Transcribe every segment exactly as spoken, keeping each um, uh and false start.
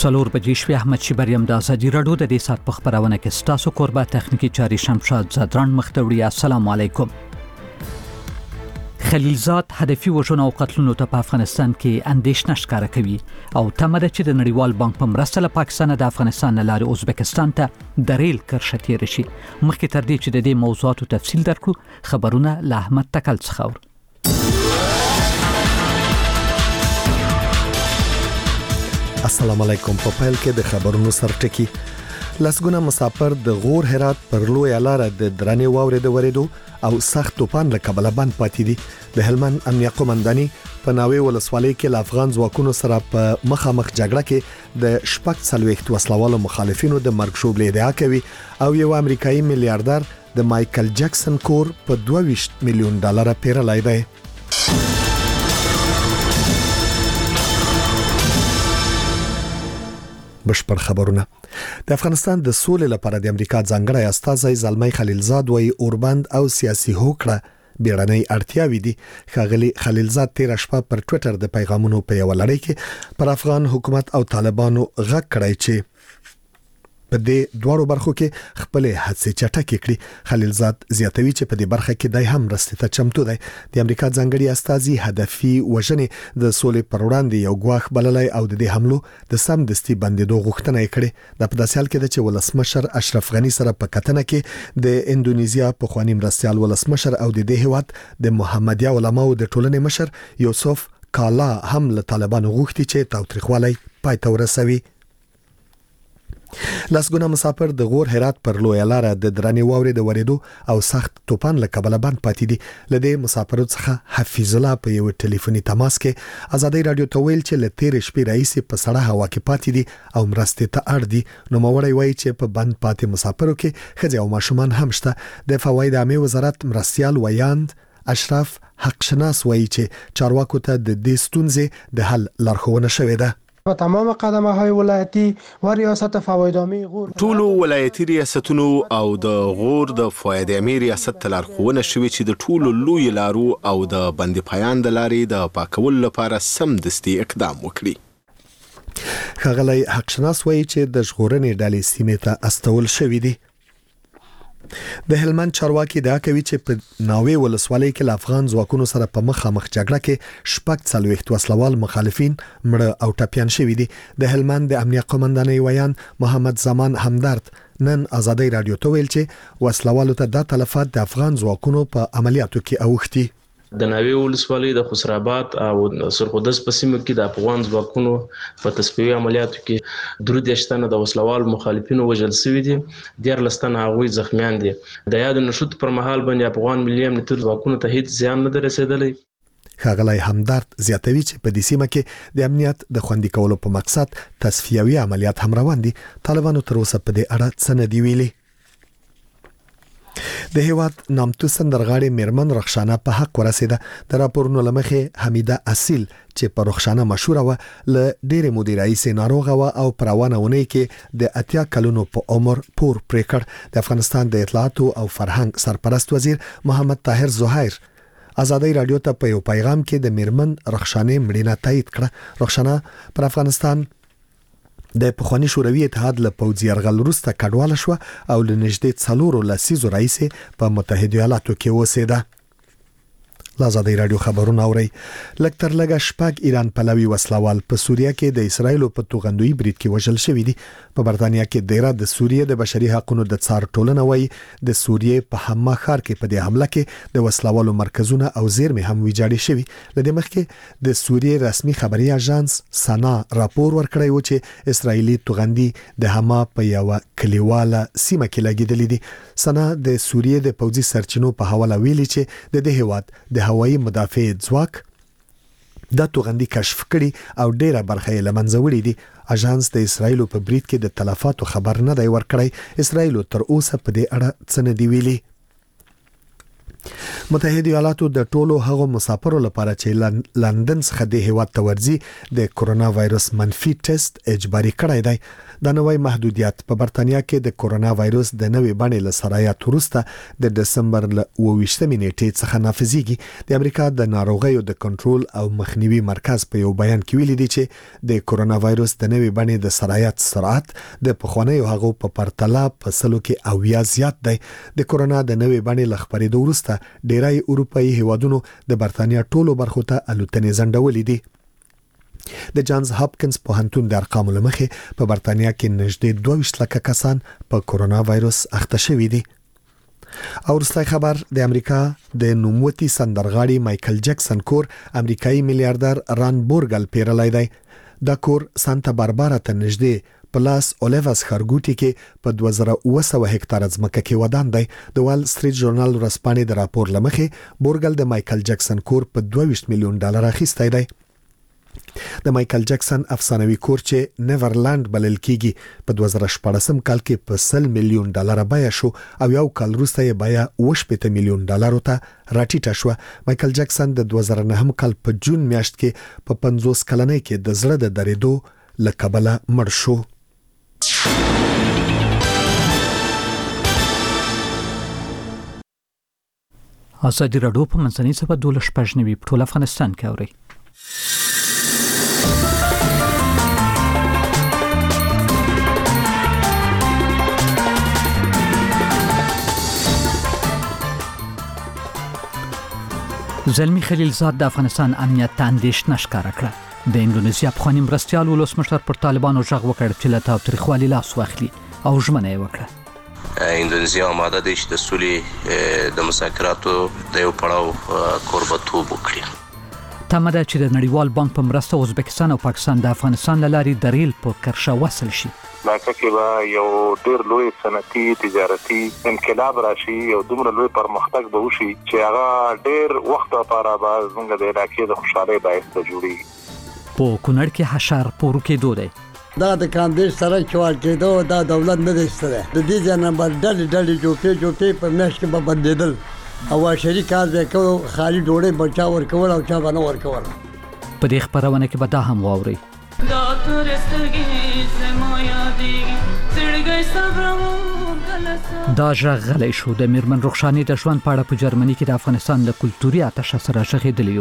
څلور بجې شوې. احمد شیبریم د ازادي راډیو د دې سات په خبرونه کې ستاسو قربا تخنیکی چاري شمشاد زدران مختوړي. السلام علیکم. خلیلزاد هدفي وژنو او قتلونو ته په افغانستان کې اندېښنه ښکاره کوي او تمه ده چې د نړیوال بانک په مرسته له پاکستان د افغانستان نه لارې ازبکستان ته د ریل کرښه تېره شي. مخکې تر دې چې د دې موضوعاتو تفصیل درکړو، خبرونه له احمد تکل څخه اورو. السلام علیکم. په پیل کې د خبرونو سرټکی. لسګونه مسافر د غور هرات پر لوی لاره د درنې واورې د ورېدو او سخت طوفان له کبله بند پاتې دي. د هلمند امنیه قومنداني په ناوې ولسوالۍ کې له افغان ځواکونو سره په مخامخ جګړه کې د شپږ څلوېښت وسلوالو مخالفینو د مرګ ژوبلې ادعا کوي او یو امریکایي میلیارډر د مایکل جکسن کور په دوه ویشت میلیون ډالر پیرلای دی. بشپړ خبرونه. د افغانستان د سولې لپاره د امریکا ځانګړی استازی زلمی خلیلزاد وایي اوربند او سیاسي هوکړه بیړنۍ اړتیاوې دي. ښاغلي خلیلزاد تیر شپه پر ټوئیټر د پیغامونو په یو لړۍ کې پر افغان حکومت او طالبانو غږ کړی چې په دې دوړو برخو کې خپل هڅې چټکې کړي. خلیلزاد زیاتوي چې په دې برخه کې دای هم مرستې ته چمتو دی. د امریکا ځانګړي استازي هدفي وژنې د سولې پر وړاندې یو ګواښ بللی او د دې حملو د سم دستي بندېدو غوښتنه یې کړې. د په داسې حال کې ده چې ولسمشر اشرف غني سره په کتنه کې د اندونیزیا پخوانی مرستیال ولسمشر او د دې هیواد د محمدیه علماو د ټولنې مشر یوسف کالا هم له طالبانو غوښتي چې تاوتریخوالی پای ته ورسوي. لسګونه مسافر د غور هرات پر لوی لاره د درنې واورې د ورېدو او سخت طوفان له کبله بند پاتې دي. لدې مسافرو څخه حفیظ الله په یو ټلیفوني تماس کې ازادي رادیو ته ویل چې له تیر شپې راهیسې په سړه هوا کې پاتې دي او مرستې ته اړ دي. نو موري وایي چې په بند پاتې مسافرو کې ښځې او ماشومان هم شته. د فواید عامه وزارت مرستیال ویاند اشرف حقشناس وایي چې چارواکو ته د دې ستونزې د حل لارښوونه شوې ده. و تمام قدمه های ولایتی و ریاست فوایدامی غور ټول ولایتي ریاستونو او د غور د فوایدامی ریاست لارښوونه شوې چې د ټولو لوی لارو او د بند پایان د لارې د پاکولو لپاره سم دستي اقدام وکړي. ښاغلی حقشناس وایي چې د ژغورنې ډلې سیمې ته استول شوې دي. د هلمند چارواکي دا کوي چې په ناوې ولسوالۍ کې له افغان ځواکونو سره په مخامخ جګړه کې شپږ څلوېښت وسلوال مخالفین مړه او ټپیان شوي دي. د هلمند د امنیه قومندانۍ ویان محمد زمان همدرد نن ازادي رادیو ته ویل چې وسلوالو ته د تلفات د افغان ځواکونو په عملیاتو کې اوښتي. د ناوې ولسوالۍ د خسراباد او سرخودس په سیمو کې د افغان ځواکونو په تصفیوي عملیاتو کې درې دېرش تنه د وسلوال مخالفینو وژل شوي دي. دیارلس تنه هغوی زخمیان دي. د یاد نشود پر مهال باندې افغان ملي امنیتي ځواکونو ته هیڅ زیان نه رسیدلی. ښاغلی همدرد زیاتوي چې په دې سیمه کې د امنیت د خوندي کولو په مقصد تصفیوي عملیات هم روان دي. طالبانو تر اوسه په دې اړه څه نه دي ویلي. د هیواد نامتو سندرغاړي میرمن رخشانه په حق ورسیده. د راپورونو لمخې حمیده اصیل چې په رخشانه مشهوره و ل ډېرې مودې راهیسې ناروغه و او په روانه اونۍ کې د اتیا کلونو په عمر پور پرې کړ. د افغانستان د اطلاعاتو او فرهنګ سرپرست وزیر محمد طاهر زهیر ازادي رادیو ته په یو پیغام کې د میرمن رخشانه مړینه تایید کړه. رخشانه پر افغانستان د پخوانی شوروي اتحاد له پوځي یرغل وروسته کډواله شو او له نږدې څلورو لسیزو راهیسې په متحده ایالاتو کې اوسېده. لازادي رادیو خبرونه اوري. لکتر لګه شپږ ایران پلوي وسلوال په سوریه کې د اسرایل په توغندوی برید کې وژل شوی دي. په برتانیا کې ډیره د سوریه د بشري حقوقو د څار ټولنه وایي د سوریه په حما ښار کې په دې حمله کې د وسلوالو مرکزونه او زیرمې هم ویجاړې شوي. لدې مخکې د سوریه رسمي خبري اژانس سنا راپور ورکړی و چې اسرایلی توغندي د حما په یو کلیواله سیمه کې لګیدلې دي. سنا د سوریه د پوځي سرچینو په حواله ویلي چې د دې هیواد د هوایي مدافع ځواک د توغندي کشف کړي او ډیره برخه یې له منځه وړې دي. اژانس د اسرایل په برید کې د تلفاتو خبر نه دی ورکړی. اسرایل تر اوسه په دې اړه څه نه دی ویلي. متحده ایالاتو د ټولو هغو مسافرو لپاره چې لندن څخه د هیواد ته ورځي د کرونا وایرس منفي ټیسټ اجباري کړی دی. د نوې محدودیت په برتانیا کې د کورونا وایروس د نوې بڼې له سرایت وروسته د دسمبر ل اوویشتمې نیټې څخه نافذیږي. د امریکا د ناروغیو د کنټرول او مخنیوي مرکز په یو بیان کې ویلي دی چې د کورونا وایروس د نوې بڼې د سرایت سرعت د پخوانیو هغو په پرتله په سلو کې اویا زیات دی. د کورونا د نوې بڼې ل خپرېدو وروسته ډیری اروپایي هیوادونو د برتانیا ټولو برخو ته الوتنې ځنډولې دي. د جانز هاپکینز پوهنتون د ارقامو لمخې په برتانیا کې نږدې دوه ویشت لکه کسان په کورونا وایروس اخته شوي دي. او وروستی خبر د امریکا د نوموتي سندرغاړي مایکل جکسن کور امریکایي میلیارډر ران بورګل پیرلای دی. دا کور سانتا باربارا ته نږدې په لاس اولیواس خارګوټي کې په دوه زره اوه سوه هکتاره ځمکه کې ودان دی. د وال سټریټ ژورنال ورځپاڼې د راپور لمخې بورګل د مایکل جکسن کور په دوه ویشت میلیون ډالر اخیستی دی. د مایکل جکسن افسانوي کور چې نیورلند بلل کیږي په دوه زره شپږم کال کې په سل میلیون ډالر بیه شو او یو کال وروسته یې بیه اوه شپېته میلیون ډالر ته راټیټه شو. مایکل جکسن د دوه زره نهم کال په جون میاشت کې په پنځوس کلنۍ کې د زړه د درېدو له کبله مړ شو. ازادي راډیو په منځنۍ صفحه دولس شپږ نوي په ټول افغانستان کې اوري. زلمی خلیلزاد د افغانستان امنیت ته اندېښنه ښکاره کړه. د اندونیزیا پخوانی مرستیال ولسمشر پر طالبانو غږ وکړ چې له تاوتریخوالي لاس واخلي او ژمنه یې وکړه. اندونیزیا آماده دی چې د سولې د مذاکراتو د یو پړاو کوربتوب وکړي. تمه ده چې د نړیوال بانک په مرسته ازبکستان او پاکستان د افغانستان له لارې د ریل په کرښه وصل شي. لکه کې به یو ډېر لوی صنعتي تجارتي انقلاب راشي او دومره لوی پرمختګ به وشي چې هغه ډېر وخت لپاره به زموږ د علاقې د خوشحالۍ باعث جوړي. په کونړ کې حشر پورو کېدو دی. دا د کاندیش سره چوال کېدو دا دولت نه دی ستره. د دې ځای نمبر ډلې ډلې جوړې جوړې په میاشت کې به بدلېدل او شریک کار به کوو خالي ډوړې بچا ورکول او چا باندې ورکول. په دې خبرونه کې به دا هم واوري. دا تر سترګې سمایا دی سړګي صبرمون دا ژغلې شو د میرمن رخشانی د ژوند په اړه په جرمني کې د افغانستان د کلتوري آتش سره ژغېدلی یو.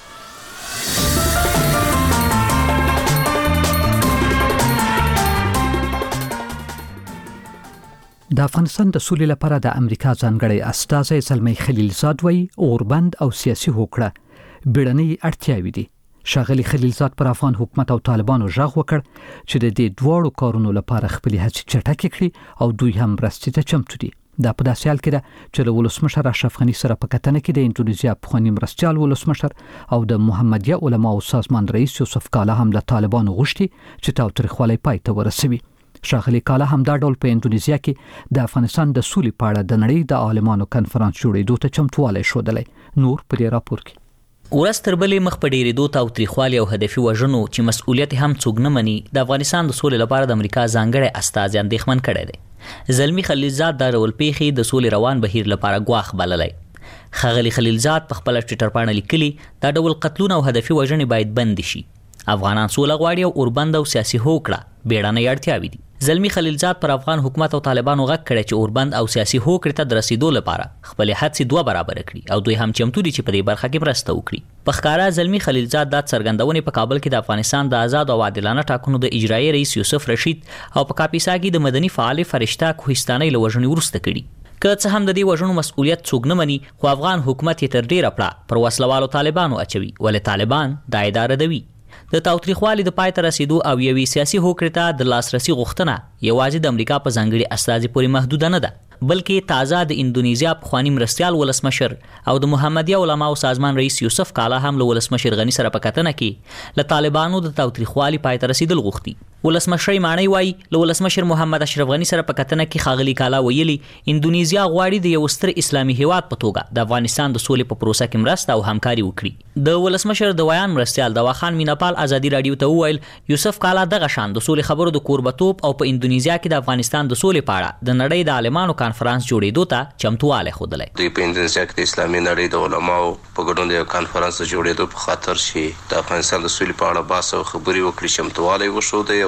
د افغانستان د سولې لپاره د امریکا ځانګړی استازی زلمی خلیلزاد وایي اوربند او سیاسي هوکړه بیړنۍ اړتیاوې دي. ښاغلي خلیلزاد پر افغان حکومت او طالبانو غږ وکړ چې د دې دواړو کارونو لپاره خپلې هڅې چټکې کړي او دوی هم مرستې ته چمتو دي. دا په داسې حال کې ده چې له ولسمشر اشرف غني سره په کتنه کې د اندونیزیا پخوانی مرستیال ولسمشر او د محمدیه علماو سازمان رئیس یوسف کالا هم له طالبانو غوښتي چې تاوتریخوالی پای ته ورسوي. ښاغلي کالا هم دا ډول په اندونیزیا کې د افغانستان د سولې په اړه د نړۍ د عالمانو کنفرانس جوړېدو ته چمتووالی ښودلی. نور په دې راپور کې ورځ تر بلې مخ په ډېرېدو تاوتریخوالي او هدفي وژنو چې مسؤلیت هم څوک نه مني د افغانستان د سولې لپاره د امریکا ځانګړی استازی اندېښمن کړی دی. زلمی خلیلزاد دا ډول پیښې د سولې روان بهیر لپاره ګواښ بللی. ښاغلي خلیلزاد په خپله ټویټر پاڼه لیکلي دا ډول قتلونه او هدفي وژنې باید بند شي. افغانان سوله غواړي او اوربند او سیاسي هوکړه بیړنۍ اړتیاوې دي. زلمی خلیلزاد پر افغان حکومت او طالبانو غږ کړی چې اوربند او سیاسي هوکړې ته د رسیدو لپاره خپلې هڅې دوه برابره کړي او دوی هم چمتو دي چې په دې برخه کې مرسته وکړي. په ښکاره زلمی خلیلزاد دا څرګندونې په کابل کې د افغانستان د آزاد او عادلانه ټاکنو د اجرایي رئیس یوسف رشید او په کاپیسا کې د مدني فعال فرشته کوهستانۍ له وژنې وروسته کړي. که څه هم د دې وژنو مسؤلیت څوک نه مني خو افغان حکومت یې تر ډیره پړه پر وسلوالو طالبانو اچوي ولې طالبان دا ادعا ردوي. د تاوتریخوالي د پای ته رسیدو او یوې سیاسي هوکړې ته د لاسرسي غوښتنه یوازې د امریکا په ځانګړي استازي پورې محدوده نه ده بلکې تازه د اندونیزیا پخوانی مرستیال ولسمشر او د محمدیه علماو سازمان رئیس یوسف کالا هم له ولسمشر غني سره په کتنه کې له طالبانو د تاوتریخوالي پای ته رسیدل غوښتي. ولسمشر مانی وایي له ولسمشر محمد اشرف غني سره په کتنه کې ښاغلي کالا ویلي اندونیزیا غواړي د یو ستر اسلامي هیواد په توګه د افغانستان د سولې په پروسه کې مرسته او همکاري وکړي. د ولسمشر د ویان مرستیال دوا خان میناپال ازادي رادیو ته وویل یوسف کالا دغه شان د سولې خبرو د کوربتوب او په اندونیزیا کې د افغانستان د سولې په اړه د نړۍ د عالمانو کانفرنس جوړېدو ته چمتواله خودلای. دوی په اندونیزیا کې د اسلامي نړۍ د علماو په ګډون د یو کانفرنس جوړېدو په خاطر شي د افغانستان د سولې په اړه بحث او خبري وکړي چمتواله وشو دی او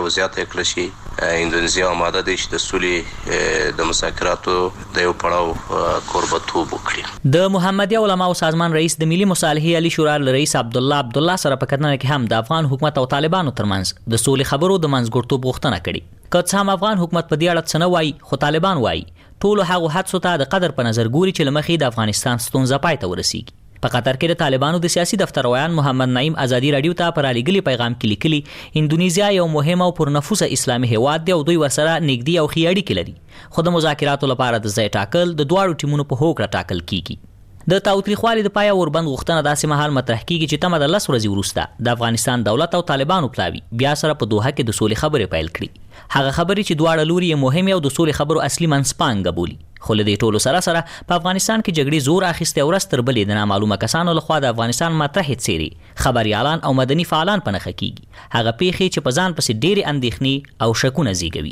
او زیاته کړل شي. اندونیزیا آماده ده چې د سولې د مذاکراتو د یو پړاو کوربتوب وکړي. د محمدي علماء سازمان رئیس د ملي مصالحې علي شورا رئیس عبد الله عبد الله سره په کتنه کې هم د افغان حکومت او طالبانو ترمنځ د سولې خبرو د منځګړتوب غوښتنه کړې. که څه هم افغان حکومت په دې اړه څه نه وایي، خو طالبان وایي ټولو هغو حدسو ته د قدر په نظر ګوري چې له مخې د افغانستان ستونزه پای ته ورسیږي. په قطر کې د طالبانو د سیاسي دفتر روان محمد نعیم ازادي رادیو ته پر علیګلی پیغام کې لیکلي اندونیزیا یو مهم او پرنفوذ اسلامي هیواد دی او دوی ورسره نږدې او ښې اړیکې لري، خو د مذاکراتو لپاره د ځای ټاکل د دواړو ټیمونو په هوکړه ټاکل کیږي. د تاوتریخوالي د پای اوربند غوښتنه داسې مهال مطرح کیږي چې تمه د لس ورځې وروسته د افغانستان دولت او طالبانو پلاوي بیا سره په دوحه کې د سولې خبرې پیل کړي. هغه خبرې چې دواړه لوري یې مهمې او د سولې خبرو اصلي منځپانګه بولي. خو له دې ټولو سره سره په افغانستان کې جګړې زور اخیستی او ورځ تر بلې د نامعلومه کسانو لخوا د افغانستان مطرحې څیرې خبریالان او مدني فعالان په نښه کیږي، هغه پیښې چې په ځان پسې ډېرې اندېښنې او شکونه زیږوي.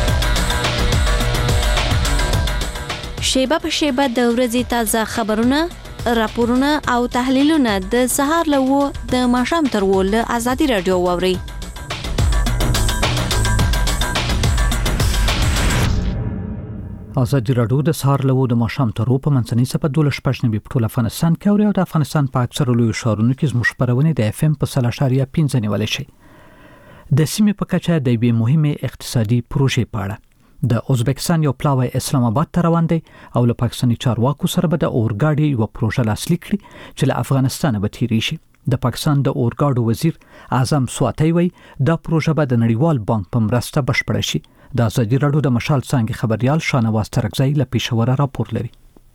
شیبه په شیبه د ورځې تازه خبرونه، راپورونه او تحلیلونه د سهار له اوه د ماښام تر اوه له ازادي راډیو واورئ. ازادي راډیو د سهار له اوه د ماښام تر اوه په منځنۍ سپه دولس شپږ نوي په ټول افغانستان کې اوري او د افغانستان په اکثرو لویو ښارونو کې زموږ خپرونې د اف ام په سل اشاریه پنځه نیولی شي. د سیمې په کچه د یوې مهمې اقتصادي پروژې په اړه د ازبکستان یو پلاوی اسلام آباد ته روان دی او له پاکستاني چارواکو سره به د اورګاډي یوه پروژه لاسلیک کړي چې له افغانستانه به تیری شي. د پاکستان د اورګاډو وزیر اعظم سواتی وایي دا پروژه به د نړیوال بانک په مرسته بشپړه شي. د ازادي راډیو د مشال څانګې خبريال شانواز ترکزی له پېښوره راپور لري.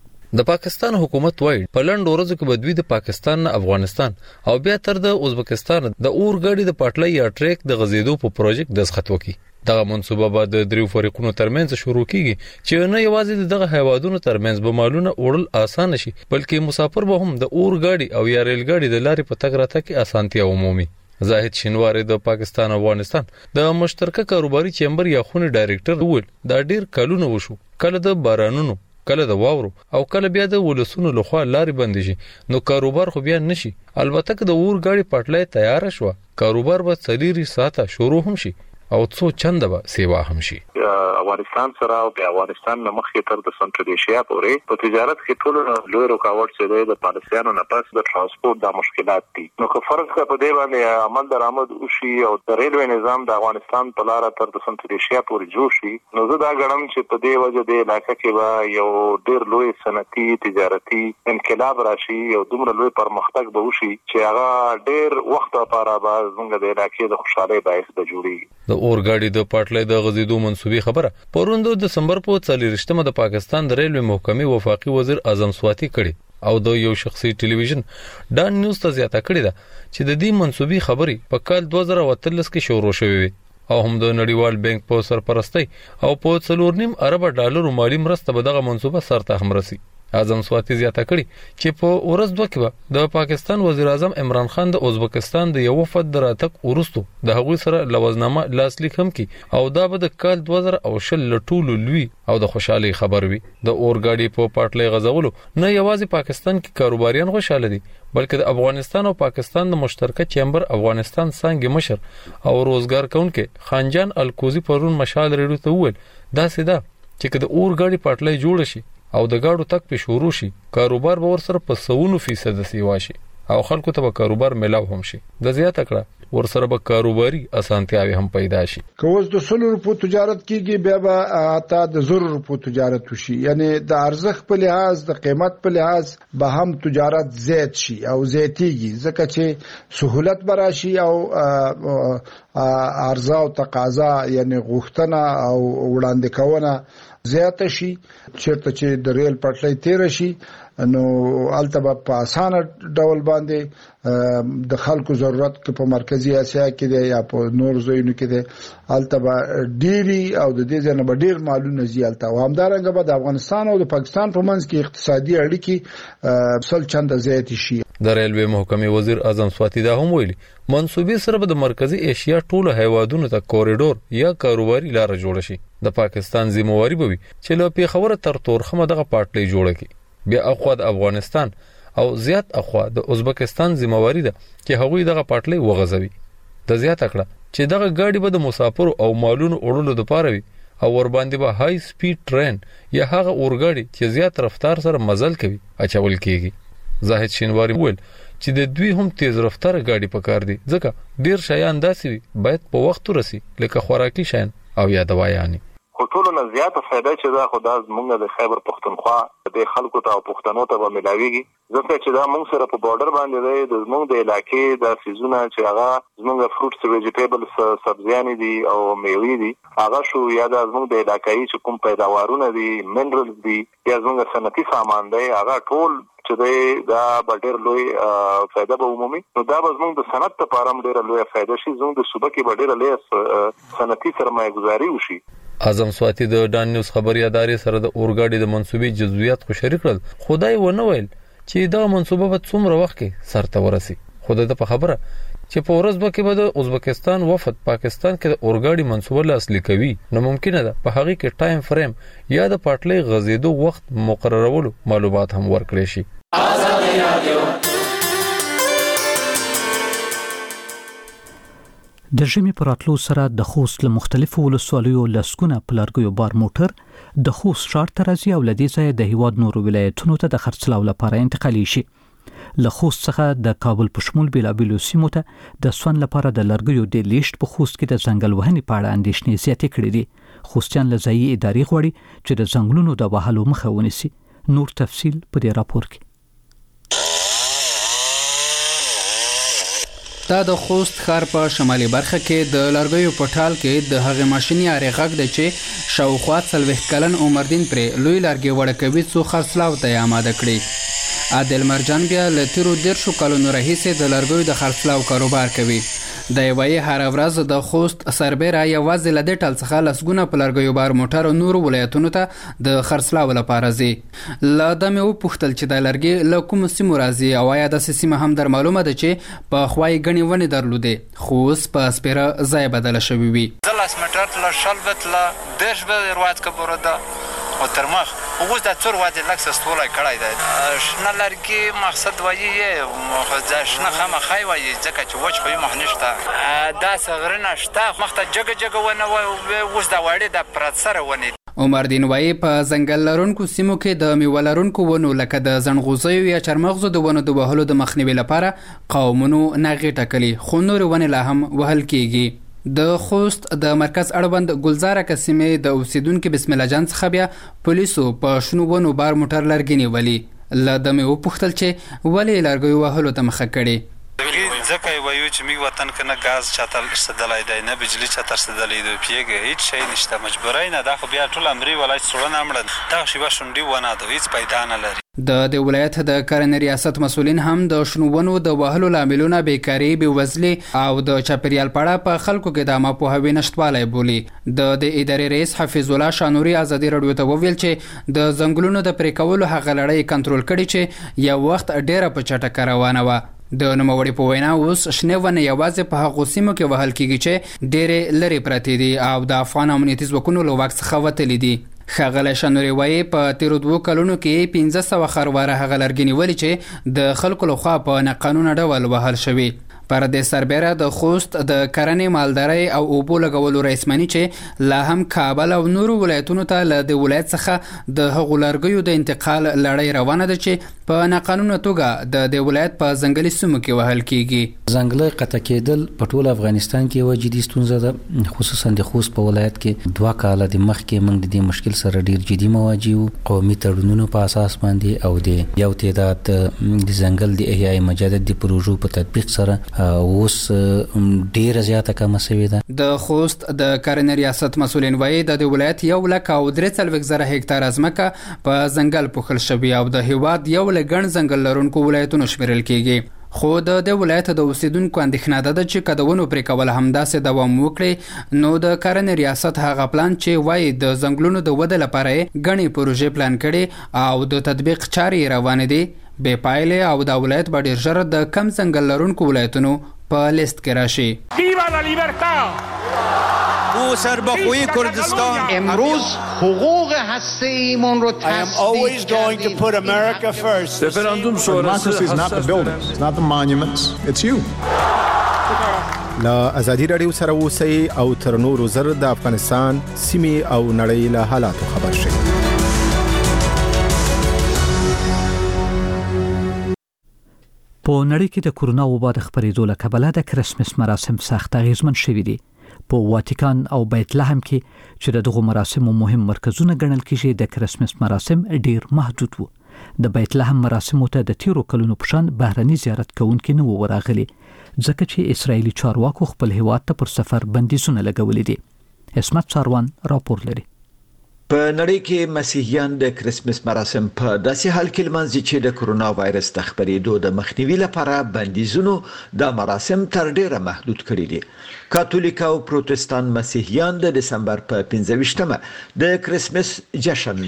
د پاکستان حکومت وایي په لنډ ورځو کې بدوی د پاکستان نه افغانستان او بیا تر د ازبکستان د اورګاډي د پټلۍ یا ټریک د غزیدو په پروژیکټ دسخط وکړي. دغه منصوبه به د دریو فریقونو ترمنځ شروع کیږي چې نه یوازې دغه هیوادونو ترمنځ به مالونه وړل آسان شي، بلکې مسافر به هم د اورګاډي او یا ریل ګاډي د لارې په تګ راتګ کې اسانتیا ومومي. زاهد شینواری د پاکستان افغانستان د مشترکه کاروباري چیمبر یا خونې ډایریکټر وویل دا ډیر کلونه وشو، کله د بارانونو، کله د واورو او کله بیا د ولسونو لخوا لارې بندې شي، نو کاروبار خو بیا نشي. البته که د اورګاډي پټلۍ تیار شوه کاروبار به څلوري ساعته شروع هم شي او څو چنده به سیوا هم شي. افغانستان سره او د افغانستان نه مخکې تر د سنټرل ایشیا پورې په تجارت کې ټول لوی رکاوټ چې د پالیسیانو نه پس د ترانسپورت د مشکلات دي. نو که فرض کړه په دې باندې عمل درآمد وشي او د ریلوی نظام د افغانستان په لار تر د سنټرل ایشیا پورې جوړ شي، نو زه دا ګڼم چې په دې وجه د علاقې کې به یو ډېر لوی صنعتي تجارتي انقلاب راشي او دومره لوی پرمختګ به وشي چې هغه ډېر وخت لپاره به زموږ د علاقې د خوشحالۍ باعث به جوړیږي. د اورګاډي د پټلۍ د غزیدو منسوبي خبره پرون د دسمبر په څلورشتمه د پاکستان د ریلوی محکمې وفاقي وزیر اعظم سواتی کړي او د یو شخصي ټلویزیون ډان نیوز ته زیاته کړې ده چې د دې منسوبي خبرې په کال دوه زره اتلس کې شروع شوې او هم د نړیوال بانک په سرپرستی او په څلور نیم ارب ډالر مالی مرسته به دغه منسوبه سرته هم رسي. اعظم سواتی زیاته کړي چې په ورځ دوه کې د پاکستان وزیر اعظم عمران خان د ازبکستان د یو وفد دراتک ورستو د هغوی سره لوازنامه لاسلیک هم کی او دا به د کال دوه زره او شل لټول لوی او د خوشحالي خبر وي. د اورګاډي په پټلۍ غزولو نه یوازې پاکستان کې کاروباریان خوشاله دي، بلکې د افغانستان او پاکستان د مشترکه چیمبر افغانستان څنګه مشر او روزګار کونکي خانجان الکوزی پرون مشال ریډیو ته وویل دا سیده چې د اورګاډي پټلۍ جوړ شي او د گاډو تک په شروع شي کاروبار به ورسره په سونو فیصد سیوا شي او خلکو ته به کاروبار ملاو هم شي. د زیاته کړه ورسره به کاروباري اسانتیاوي هم پیدا شي. که اوس د سلو روپو تجارت کیږي بیا به اته د زرو روپو تجارت وشي، یعنی د ارزښت په لحاظ د قیمت په لحاظ به هم تجارت زیات شي او زیاتیږي، ځکه چې سہولت براشي او عرضه او تقاضا یعنی غوښتنه او وړاندې کونه زیاته شي. چیرته چې د ریل پټلۍ تیر شي نو البته په اسانه ډول باندې د خلکو ضرورت کې په مرکزی اسیا کې دی یا په نور ځایونو کې دی البته ډيري او د دې ځنه به ډیر مالونه زیالته او همدارنګه به د افغانستان او د پاکستان په منځ کې اقتصادي اړیکې سل چنده زیات شي. د ریلوی محکمې وزیر اعظم سواتی دا هم ویلي منسوبي سره به د مرکزی ایشیا ټولو هیوادونو ته کوریډور یا کاروباري لار جوړ شي. د پاکستان ذمہواری به وي چې له پیښور تر تورخمه دغه پټلۍ جوړه کړي. بیا اخوا د افغانستان او زیات اخوا د ازبکستان ذمہواری ده چې هغوی دغه پټلۍ وغځوي. د زیات کړه چې دغه ګاډي به د مسافر او مالونو وړلو لپاره وي او ور باندې به های سپیډ ټرین یا هغه اورګاډي چې زیات رفتار سره مزل کوي اچول کیږي. زاهد شینواری وویل چې د دوی هم تیز رفتار ګاډي پکار دي ځکه ډیر شیان داسې وي باید په وخت ورسي لکه خوراکي شیان او یا دوايانې. خو ټولو نه زیاته فایده چې دا خو دا زمونږ د خیبر پښتونخوا د خلکو ته او پښتنو ته به ملاویږي ځکه چې دا مونږ سره په بارډر باندې دی د زمونږ د علاقې د سیزونه چې هغه زمونږ فروټس ویجیټیبلز سبزیانې دي او میوې دي هغه شو یا د زمونږ د علاقې چې کوم پیداوارونه دي منرالز دي یا زمونږ صنعتي سامان دی هغه ټول چې دی دا به ډېر لوی فایده به عمومي نو دا به زمونږ د صنعت لپاره هم ډېره لویه فایده شي زمونږ د صوبه کې به ډېره لویه صنعتي سرمایه ګذاري وشي. اعظم سواتی د ډان نیوز خبري ادارې سره د اورګاډي د منسوبې جزئیات خو شریک کړل خدای ونه ویل چې دا منسوبه به څومره وخت کې سرته ورسي. خدای د په خبره چې په ورځ کې به د ازبکستان وفد پاکستان کې د اورګاډي منسوبه لاسلیک کوي نو ممکنه ده په هغه کې ټایم فریم یا د پټلۍ غزیدو وخت مقررولو معلومات هم ورکړي شي. آزادي رادیو د ژمي پر راتلو سره د خوست له مختلفو ولسوالیو لسکونه په لرګیو بار موټر د خوست ښار ته راځي او له دې ځایه د هیواد نورو ولایتونو ته د خرڅلاو لپاره انتقالي شي. له خوست څخه د کابل په شمول بیلابیلو سیمو ته د سون لپاره د لرګیو د لیشت په خوست کې د ځنګل وهنې په اړه اندېښنې زیاتې کړې دي. خوستیان له ځایي ادارې غواړي چې د ځنګلونو د وهلو مخه ونیسي. نور تفصیل په دې راپور کې. دا د خوست ښار په شمالي برخه کې د لرګیو په ټال کې د هغې ماشیني ارې غږ دی چې شاوخوا څلوېښت کلن عمردین پرې لوی لرګي وړه کوي څو خرڅلاو ته یې اماده کړي. عادل مرجان بیا له تیرو دېرشو کلونو راهیسې د لرګیو د خرڅلاو کاروبار کوي. د یوې هره ورځ د خوست سربیره یوازې له دې ټال څخه لسګونه په لرګیو بار موټر نورو ولایتونو ته د خرڅلاو لپاره ځي. له ده مې وپوښتل چې دا لرګي له کومو سیمو راځي او آیا داسې سیمه هم در معلومه ده چې په خوا یې ګڼې ونې درلودې خو اوس په سپېره ځای بدله شوې وي. زه لس مټر له شل بت له دېرش به روایت که بروده او تر مخ اوس دا څو روایت لږ سستولی کړی دی. شنه لرګي مقصد وایي یې شنه خامخای وایي ځکه چې وچ خو یې مخ نشته داسې غرونه شته مخ ته جګه جګه ونه وایي اوس دا وړې د پرت سره ونې. عمردین وایي په ځنګل لرونکو سیمو کې د میوه لرونکو ونو لکه د ځنغوزیو یا چارمغزو د ونو د وهلو د مخنیوي لپاره قومونو ناغې ټاکلي خو نورې ونې لا هم وهل کیږي. د خوست د مرکز اړوند ګلزاره قسمې د اوسیدونکو بسم الله جان څخه بیا پولیسو په شنو ونو بار موټر لرګي نیولي. له ده مې وپوښتل چې ولې لرګیو وهلو ته مخه کړې. ځکه یې وایو چې موږ وطن کې نه ګاز چاته رسېدلی دی نه بجلي چاته رسېدلی دی پوهېږې هېڅ شی نشته مجبورۍ نه دا خو بیا ټول امري ولایت سوړه نه مړه دغه شیبه شونډي ونه ده هېڅ پیدا نه لري. د دې ولایت د کرنې ریاست مسؤلین هم د شنو ونو د وهلو لاملونه بیکاري بېوزلي او د چاپیریال په اړه په خلکو کې د عامه پوهاوي نشتوالی بولي. د دې ادارې رئیس حفیظ الله شانوري ازادي راډیو ته وویل چې د ځنګلونو د پرې کولو هغه لړۍ کنټرول کړي چې یو وخت ډېره په چټکه روانه وه. د نوموړي په وینا اوس شنې ونې یوازې په هغو سیمو کې وهل کیږي چې ډېرې لرې پرتې دي او د افغان امنیتي ځواکونو له واک څخه وتلي دي. ښاغلی شانوري وایي په تیرو دوو کلونو کې پنځه سوه خرواره هغه لرګي نیولي چې د خلکو لخوا په ناقانونه ډول وهل شوي. پر دې سربیره د خوست د کرنې مالدارۍ او اوبو لګولو رئیس مانی چې لا هم کابل او نورو ولایتونو ته له د ولایت څخه د هغو لرګیو د انتقال لړۍ روانه ده چې په ناقانونه توګه د د ولایت په ځنګلي سیمو کې وهل کیږي. ځنګلي قطع کېدل په ټول افغانستان کې یوه جدي ستونزه ده خصوصا د خوست په ولایت کې دوه کاله د مخکې موږ د دې مشکل سره ډیر جدي مواجه وو. قومي تړونونو په اساس باندې او د یو تعداد د ځنګل د احیای مجدد د پروژو په تطبیق سره اوس ډیره زیاته کمه شوې ده. د خوست د کرنې ریاست مسؤلین وایي د ولایت یو لک او درې څلوېښت زره هکتاره ځمکه په ځنګل پوښل شوې او د هیواد یو له ګڼ ځنګل لرونکو ولایتونو شمیرل کیږي. خو د دې ولایت د اوسیدونکو اندېښنه ده چې که د ونو پرې کول همداسې دوام وکړي نو د کرنې ریاست هغه پلان چې وایي د ځنګلونو د وده لپاره یې ګڼې پروژې پلان کړي او د تطبیق چارې روانې دي بې پایلې او د ولایت به ډېر ژر د کم ځنګل لرونکو ولایتونو په لیست کې راشي. ویوا لا لیبرتا او سربخویی کردستان امروز حقوق هسته‌ایمون رو I am always going to put America first. Referandum sonrası is not the buildings, it's not the monuments, it's you. لا ازادي رادیو سره اوسئ او تر نورو زر د افغانستان سیمه او نړۍ له حالاتو خبر شئ. په نړۍ کې د کورونا وبا د خپرېدو له کبله د کرسمس مراسم سخت اغیزمن شوي دي. په واتیکان او بیت لحم کې چې دغه مراسمو مهم مرکزونه ګڼل کېږي د کرسمس مراسم ډیر محدود وو. د بیت لحم مراسمو ته د تیرو کلونو په شان بهرني زیارت کوونکي نه ورغلي ځکه چې اسرایلی چارواکو خپل هیواد ته پر سفر بندیزونه لګولې دي. اسمت ساروان راپور لري. په نړۍ کې مسیحیان د کرسمس مراسم په داسې حال کې لمانځي چې د کورونا وایرس د خپرېدو د مخنیوي لپاره بندیزونو د مراسم تر ډیره محدود کړي دي. کاتولیک او پروتستان مسیحیان د دسمبر په پنځه ویشتمه د کرسمس جشن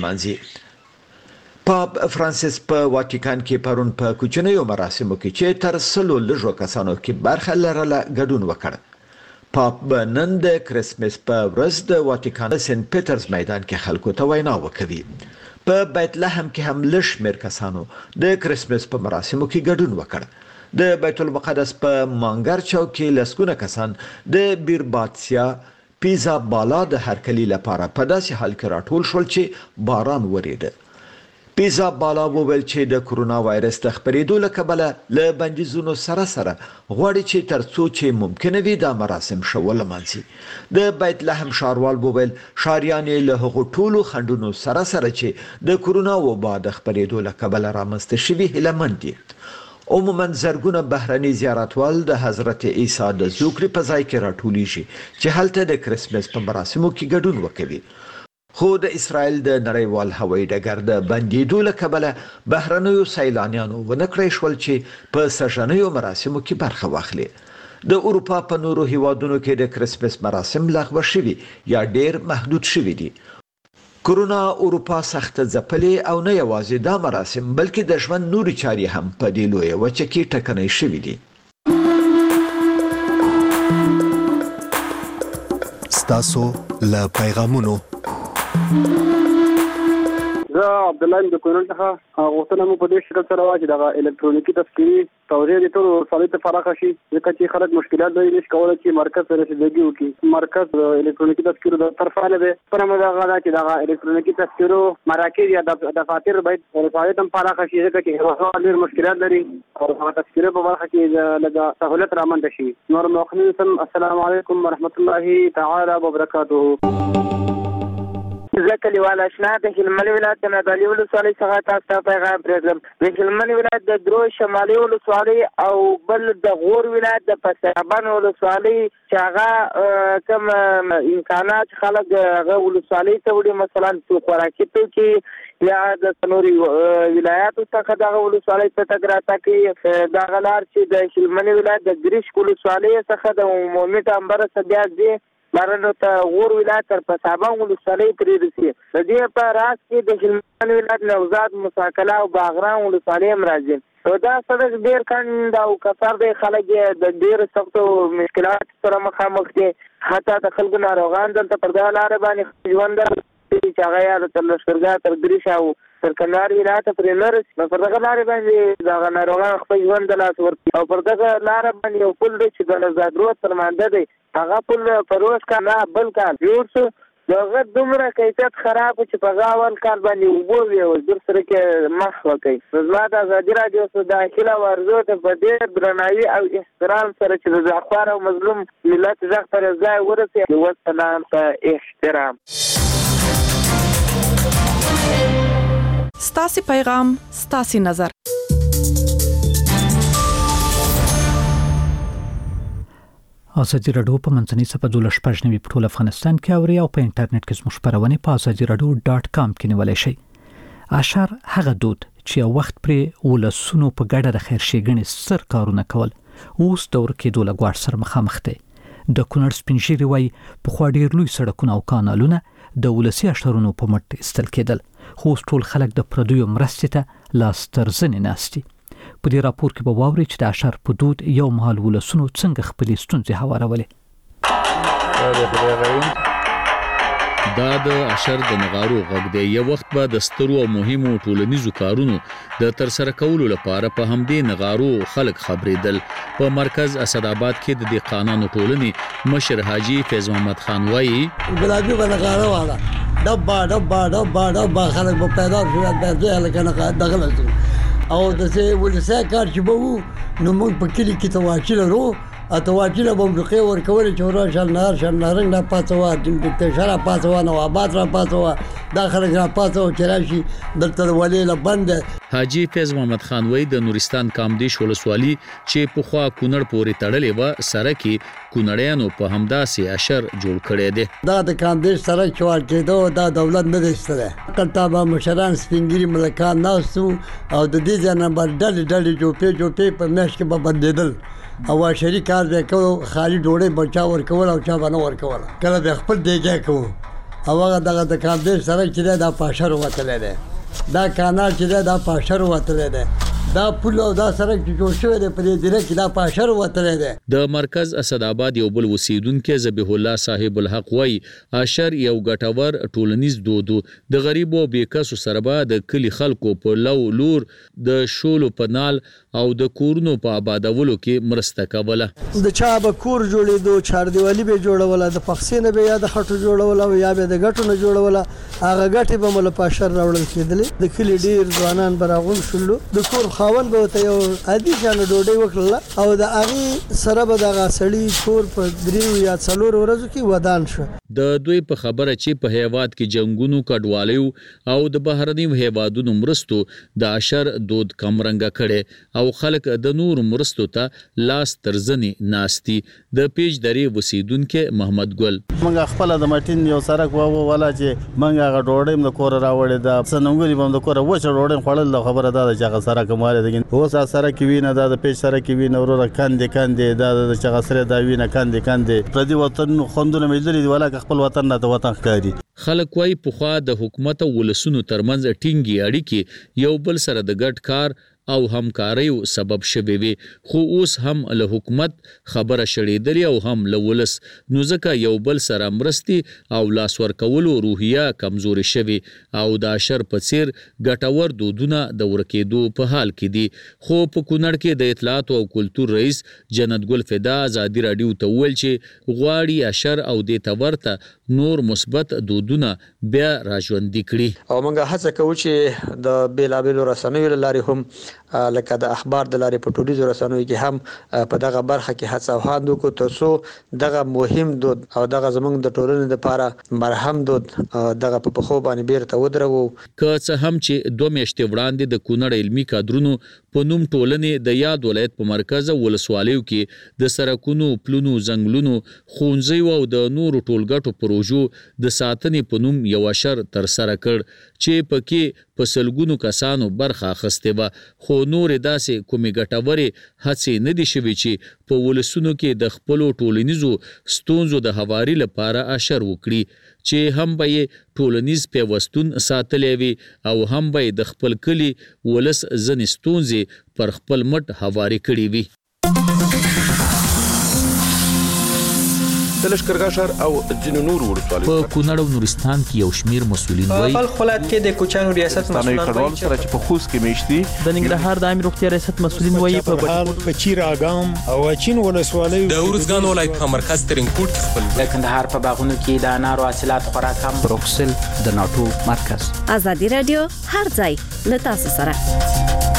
لمانځي. پاپ فرانسیس په واتیکان کې پرون په کوچنیو مراسمو کې چې تر سلو لږو کسانو کې برخه لرله ګډون وکړ. پاپ نن د کرسمس په ورځ د واتیکان سنت پیټرز میدان کې خلکو ته وینا وکړي. په بیت لحم کې هم لږ شمېر کسانو د کرسمس په مراسمو کې ګډون وکړ. د بیت المقدس په مانګر چوک کې لسګونه کسان د بیرباتسیا پیزا بالا د هرکلي لپاره په داسې حال کې راټول شول چې باران وریده. پیزا بالا وویل چې د کورونا وایرس د خپرېدو له کبله له بندیزونو سره سره غواړي چې ترڅو چې ممکنه وي د مراسم شول لمانځي. د بیت لحم ښاروال وویل شاریان له هغو ټولو خنډونو سره سره چې د کورونا وبا د خپرېدو له کبله رامنځته شوي هیلهمند دي. عموما زرګونه بهرني زیارتوال د حضرت عیسی د زوکړې په ځای کې راټولیږي چې هلته د کرسمس په مراسمو کې ګډون وکوي. خو د اسرائیل د نړیوال هوایي ډګر د بندیدو له کبله بهرنیو سیلانیانو ونکړی شول چې په سژنیو مراسمو کې برخه واخلي. د اروپا په نورو هیوادونو کې د کرسمس مراسم لغوه شوي یا ډیر محدود شوي دي. کورونا اروپا سخت ځپلې او نه یوازې دا مراسم بلکې د ژوند نوري چارې هم په دې لویه وچه کې ټکنۍ شوي دي. ستاسو له پیغامونو زه عبد الله د کورن څخه غوښتنه مو په دې شکل سره واچې د الکترونیکي تذکرې توزیع د ټولو ولسوالۍ ته پراخه شي ځکه چې خلک مشکلات لري نشي کولی چې مرکز سره رسیدګي وکړي. مرکز د الکترونیکي تذکرو د طرف فعال دی. پر موږ غواړو چې د الکترونیکي تذکرو مراکز یا د دفاتر باید ولسوالۍ ته پراخه شي ځکه چې هغه ډېر مشکلات لري او هغه تذکرې په برخه کې لږه سهولت رامنځته شي. نور مخنی سم السلام علیکم ورحمت الله تعالی وبرکاته. زه کلیوال اشنا د هلمند ولایت د نادعلي ولسوالۍ څخه تاسو ته پیغام پرېږدم. د هلمند ولایت د درو شمالي ولسوالۍ او بل د غور ولایت د پسابان ولسوالۍ چې هغه کوم امکانات خلک هغه ولسوالۍ ته وړي مثلا خوراکي توکي یا د څلوري ولایاتو څخه دغه ولسوالۍ ته تګ راتګ کوي. دغه لار چې د هلمند ولایت د ګریشک ولسوالۍ څخه د عمومي ټامبر څخه بیا ځي بارنو ته غور ولایت تر پسابان ولسوالۍ پرې رسي. د دې په راس کې د هلمند ولایت نوزاد مساکله او باغران ولسوالۍ هم راځي. دا سړک ډېر کند او کثر دی. خلک د ډېر سختو مشکلات سره مخامخ دي. حتی د خلکو ناروغان دلته پر دغه لارې باندې ژوند چې هغه یا تر لښکرګاه تر ګریش او تر کندهار ولایت پرې نه رسي. نو پر دغه لارې باندې دغه ناروغان خپل ژوند د لاس ورکوي او پر دغه لاره باندې یو پل دی چې د نوزاد رود تر مانده دی. هغه پل په روز کال نه بل کال جوړ شو. دغه دومره کیفیت خراب چې په هغه اول کال باندې اوبه وې او در سره کې مخ وکړي. نو زما د ازادي راډیو څخه داخله ورزو ته په ډېر درناوي او احترام سره چې د ځخوار او مظلوم ملت ځخ پر ځای ورسي. والسلام په احترام. ستاسو پیغام ستاسو نظر. ازادي راډیو په منځنۍ صفحه د لښپژنوي په ټول افغانستان کې اوري او په انټرنیټ کې زموږ خبرونه په ازادي راډیو ډاټ کام کې نیولای شئ. اشعار هغه دود چې یو وخت پرې ولسونو په ګډه د خیر ښېګڼې ستر کارونه کول اوس دور کې د لګوړ سره مخامخ دي. د کونړ سپینشيري وای په خوا ډیر لوی سړکونه او کانالونه د ولسی اشترونو په مټ استل کېدل. خو ټول خلک د پردیو مرستې ته لاس تر زنې ناستي. په دې راپور کې به واوري چې د اشعار په دود یو مهال ولسونو څنګه خپلې ستونزې هوارولې. دا د اشر د نغارو غږ دی. یو وخت به د سترو او مهمو ټولنیزو کارونو د ترسره کولو لپاره په همدې نغارو خلک خبرېدل. په مرکز اسداباد کې د دهقانانو ټولنې مشر حاجی فیض محمد خان وایي ګلابي بنغاره والا ډبا ډبا ډبا ډبا خلک په پیدا شو د ځای لکه دغه او د څه ولسه کار چې بو نو موږ په کلی کې تواچل ورو اتواچل بمرقه ورکول چې ورا شل نهار شل نهرنګ نه پاتوا د شرا پاتوا نو آباد را پاتوا داخله را پاتوا چې راشي دلته ولې لبند. حاجی فیض محمد خان وای د نورستان کامدیش ولسوالي چې په خوا کونړ پورې تړلې و سره کې کونړیانو په همداسې اشر جوړ کړی دی. دا د کامدیش سره چوال کېدو دا دولت نه دستره کلتابه مشران سپینګری ملکان ناسو او د دې ځنه بر ډل ډل جوپې جوپې په مېش کې به بدلیدل او شریک کار به کو خالی ډوړې بچا ور کول او چا باندې ور کول کله به خپل دیګه کو او هغه دغه د کامدیش سره چې دا پاشر وتلې ده دا کانال چې دا پاشر وتلې ده دا پول او دا سړک چې جوړ شوی دی په دې ډیره کې دا پاشر وتلې ده. د مرکز اسداباد یو بل اوسیدونکو ذبیح الله صاحب الحق وای اشر یو ګټور ټولنیز دودو د غریبو بیکاسو سره به د کلی خلکو په لو لور د شولو پنال او د کورونو په آبادولو کې مرسته کوله. د چا به کور جوړېدو چاردیوالي به جوړوله د پخسینه به یا د خټو جوړوله یا به د ګټو نه جوړوله هغه ګټې به مل پاشر راوړل کېدلې. د کلی ډیر ځوانان براغون شولو د کور خاون به ته یو عادي شانه ډوډۍ وکړه او د هغه سره به د غاسړی کور په دریو یا څلور ورځو کې ودان شو. د دوی په خبره چې په هیواد کې جنگونو کډوالیو او د بهرنیو هیوادونو مرستو د اشر دود کمرنګ کړي او خلک د نور مرستو ته لاس ترزنې ناشتي. د پیج درې وسیدونکو محمد ګل منګه خپل د مټین یو سرک وو ولا چې منګه غ ډوډۍ د کور راوړې د سنونګری بم د کور وچ ډوډۍ خړل خبره ده چې هغه سره کوماله دي اوس سره کې وینه د پیج سره کې وینه ورو کاندې کاندې د چې سره دا وینه کاندې کاندې پر دې وطن خوندونه ملي دی ولا خپل وطن نه د وطن ښکاری. خلک وايي په خوا د حکومت او ولسونو ترمنځ ټینګي اړیکې یو بل سره د ګډ کار او همکاریو سبب شوي وي خو اوس هم له حکومت خبره شړېدلې او هم له ولس نو ځکه یو بل سره مرستي او لاس ورکولو روحیه کمزوري شوي او د اشر په څیر ګټور دودونه د ورکېدو په حال کې دي. خو په کونړ کې د اطلاعات او کلتور رئیس جنت ګل فدا ازادي رادیو ته ویل چې غواړي اشر او د تورته نور مثبت دودونه بیا راژوندي کړي. او موږ هڅه کوو چې د بیلابیلو رسنیو لارې هم لکه د اخبار د لارې په ټولنیزو رسنیو کې هم په دغه برخه کې هڅه وهاندو کو ترڅو دغه مهم دود او دغه زمونږ د ټولنې لپاره مرهم دود دغه په خو باندې بیرته ودرو. که څه هم چې دوه میاشتې وړاندې د کونړ علمي کادرونو په نوم ټولنې د یاد ولایت په مرکز ولسوالیو کې د سرکونو پلونو زنګلونو خونځي او د نورو ټولګټو پروژو د ساتنې په نوم یو اشر تر سره کړ چې پکې په سلګونو کسانو برخه اخیسته و خو نور داسې کومې ګټورې هڅې نه دي شوي چې په ولسونو کې د خپل ټولنیزو ستونزو د هواري لپاره اشر وکړي چې هم به ټولنیز پیوستون ساتلې وي او هم به د خپل کلی ولس ځنې ستونزې پر خپل مټ هواري کړي وي. د لشکرګاه ښار او ځینو نورو ولسوالیو په کونړ او نورستان کې یو شمیر مسؤلین وایي په خپل ولایت کې د کوچانو ریاست مسؤلین وایي سره چې په خوست کې میشتي د ننګرهار د عامه روغتیا ریاست مسؤلین وایي په بهار په چیر اګام او اچین ولسوالیو د ورزګان ولایت په مرکز ترنکوټ خپل د کندهار په باغونو کې د انارو حاصلات خورا کم. بروکسل د ناتو مرکز. ازادي رادیو هر ځای له تاسو سره.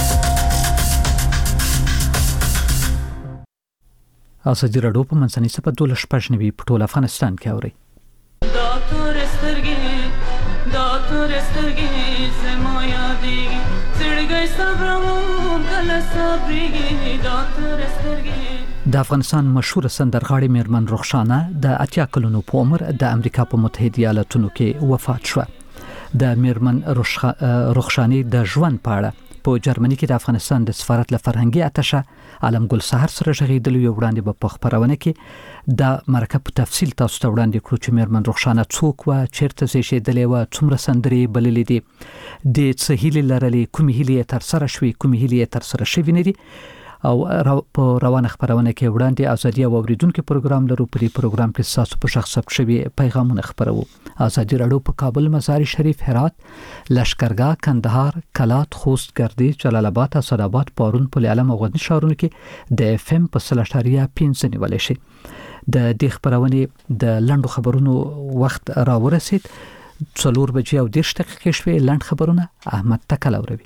ازادي رادیو په منځنۍ سپه دوله شپږ نوي په ټول افغانستان کې اوري. داتور سترګې داتور سترګې زما یادېږي زړګی صبرمون کله صبرېږي داتور سترګې. د افغانستان مشهور سندرغاړې میرمن رخشانه د اتیا کلونو په عمر د امریکا په متحده ایالاتونو کې وفات شوه. د میرمن رخشانې د ژوند په اړه په جرمني کې د افغانستان د سفارت له فرهنګي اتشه عالم ګل سحر سره غږیدلی یو وړاندې په خبرونه کې د مرکه په تفصیل تاسو ته وړاندې کړو چې میرمن رخشانه څوک و، چیرته زیږېدلې و، څومره سندرې بللې دي، د څه هیلې لرلې، کومې هیلې تر سره شوې، کومې هیلې تر سره شوې نه دي او په روانه خبرونه کې وړاندې ازادي او اوریدونکو پروګرام لرو. په دې پروګرام کې تاسو په شخص ثبت شوی پیغامونه خبرو. ازادي رادیو په کابل، مزار شریف، هرات، لشکرګاه، کندهار، کلات، خوست، ګردیز، جلال آباد، اسداباد، پارون، پل علم او غزنی ښارونو کې د اف ام په سلاشتاریا پنځه نیول شي. د دې خبرونه د لندو خبرونو وخت را ورسید. څلور بجې او دېرش دقیقې شوې. لند خبرونه احمد تکلوروي.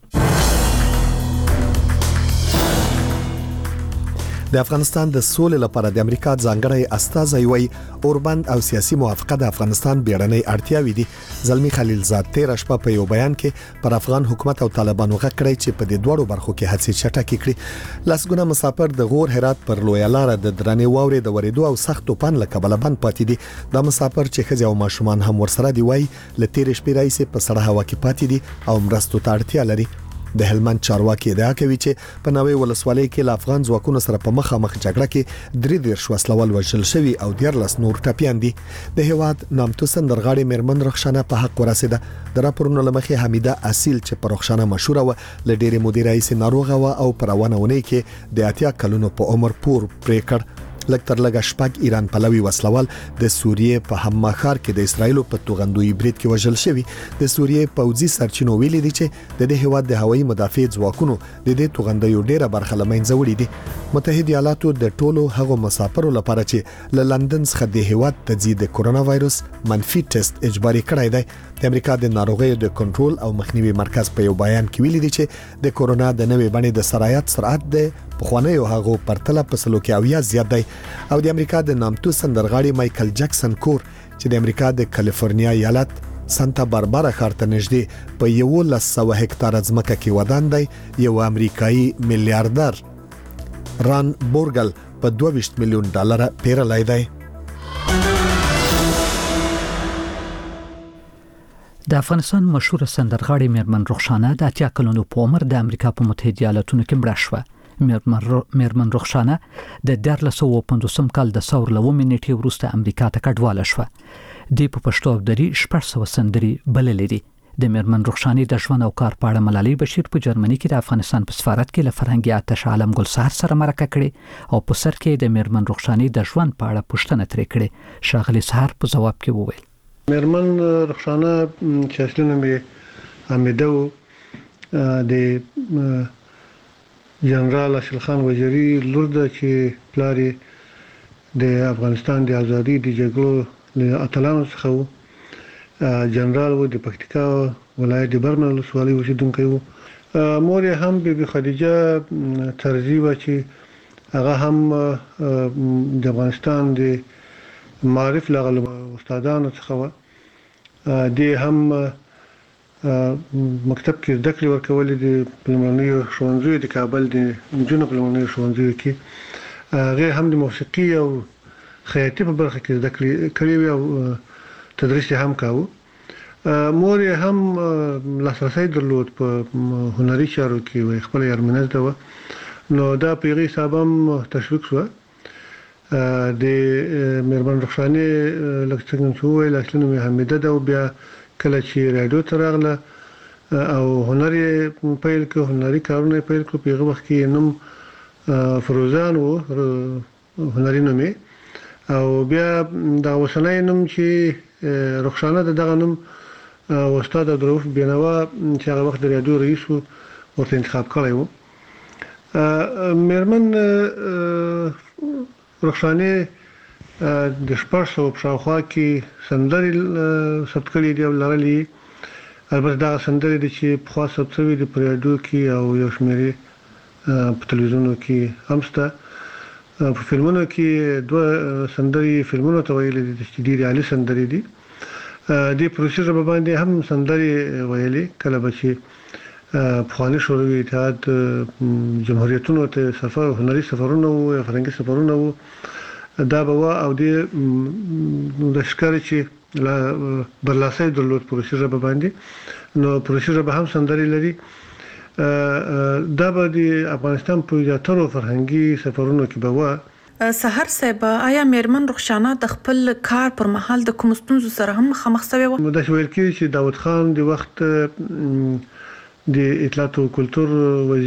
د افغانستان د سولې لپاره د امریکا ځانګړی استازی وی اوربند او سیاسي موافقه د افغانستان بیړنۍ اړتیاوې دي. زلمی خلیلزاد تیر شپه په یو بیان کې پر افغان حکومت او طالبانو غږ کړی چې په دې دوړو برخو کې هڅې چټکې کړي. لاسګونه مسافر د غور هرات پر لوی لار د درنې واورې د ورېدو او سخت توپان له کبله بند پاتې دي. د مسافر چې ښځې او ماشومان هم ورسره دی وای له تیر شپې راځي په سړه هوا کې پاتې دي او مرستو ته اړتیا لري. د هلمند چارواکي ادعا کوي چې په نوې ولسوالۍ کې له افغان ځواکونو سره په مخامخ جګړه کې درې دیرش وسلوال وژل شوي او دیارلس نور ټپیان دي. د هیواد نامتو سندرغاړي میرمن رخشانه په حق ورسېده. د راپورونو لمخې حمیده اصیل چې په رخشانه مشهوره و ل ډېرې مودې راهیسې ناروغه و او په روانه ونې کې د اتیا کلونو په عمر پور پرې کړ. لکه تر لږه شپږ ایران پلوي وسلوال د سوریې په حما ښار کې د اسرایل په توغندوی برید کې وژل شوی. د سوریې پوځي سرچینو ویلي دي چې د دې هواد د هوایي مدافع ځواکونو د دې توغندوی ډیره برخه لمنځه وړي دي. متحده ایالاتو د ټولو هغو مسافرو لپاره چې له لندن څخه د هواد ته ځي د کورونا وایروس منفي ټیسټ اجباري کړی دی. د امریکا د ناروغیو د کنټرول او مخنیوي مرکز په یو بیان کې ویلي دي چې د کورونا د نوې بڼې د سرایت سرعت د پخوانیو هغو پرتله په سلو کې اویا زیات دی. او د امریکا د نامتو سندرغاړي مایکل جکسن کور چې د امریکا د کالیفورنیا ایالت سانتا باربارا ښار ته نږدې په یولس سوه هکتاره ځمکه کې ودان دی. یو امریکایي میلیارډر ران بورګل په دوه ویشت میلیون ډالر پیرلای دی. د افغانستان مشهور سندرغاړي میرمن رخشانه د اتیا کلونو په عمر د امریکا په متحده ایالاتونو کې مړه شوه. میرمن رخشانه د دیارلس سوه پنځوسم کال د ثور له اوومې نیټې وروسته امریکا ته کډواله شوه. د په پښتو او دري شپږ سوه سندرې بللې دي. د میرمن رخشانې د ژوند او کار په اړه ملالۍ بشیر په جرمني کې د افغانستان په سفارت کې له فرهنګي آتش عالم ګل سهار سره مرکه کړې او په سر کې د میرمن رخشانې د ژوند په اړه پوښتنه ترې کړې. ښاغلي سهار په ځواب کې وویل: میرمن رخشانه چې اصلي نوم یې حمیده و، د جنرال اشرف خان وزیری لور ده چې پلار یې د افغانستان د ازادي د جګړو له اتلانو څخه و. جنرال و د پکتیکا ولایت د برمل ولسوالۍ اوسیدونکی و. مور یې هم بیبي خدیجه طرزي وه چې هغه هم د افغانستان د معارف له استادانو څخه و. د هم مکتب کې زده کړې ورکولې د لومړنیو ښوونځیو د کابل د نجونو په لومړنیو ښوونځیو کې. هغې هم د موسیقي او خیاطي په برخه کې زده کړې کړې وې او تدریس یې هم کاوه. مور یې هم لاسرسی درلود په هنري چارو کې و، خپله یې ارمنزده وه، نو دا په هغې حساب هم تشویق شوه. د میرمن رخشانې لکه څنګه چې وویل اصلي نوم یې حمیده ده او بیا کله چې راډیو ته راغله او هنر یې پیل کړ، هنري کارونه یې پیل کړو، په هغه وخت کې یې نوم فروزان و، هنري نوم یې، او بیا دغه اوسنی نوم چې رخشانه ده دغه نوم استاد عبدالرؤف بینوا چې هغه وخت د راډیو رئیس و ورته انتخاب کړی و. میرمن رخشانه د شپږ سوه په شاوخوا کې سندرې ثبت کړي دي او لرلې. البته دغه سندرې دي چې پخوا ثبت شوي دي په راډیو کې او یو شمېرې په تلویزیونونو کې هم شته. په فلمونو کې دوه سندرې فلمونو ته ویلې دي چې ډېرې عالي سندرې دي. د پروسې ژبه باندې هم سندرې ویلې کله به چې پخواني شوروي اتحاد جمهوریتونو ته سفر هنري سفرونه وو یا فرهنګي سفرونه وو، دا به وه او د ښکاري چې برلاسۍ درلود په روسي ژبه باندې، نو په روسي ژبه هم سندرې لري. دا به د افغانستان په زیاترو فرهنګي سفرونو کې به وه. سحر صاحب، آیا میرمن رخشانه د خپل کار پر مهال د کوم ستونزو سره هم مخامخ شوې وه؟ داسې ویل کېږي چې داود خان د وخت د اطلاعات او کلتور وزیر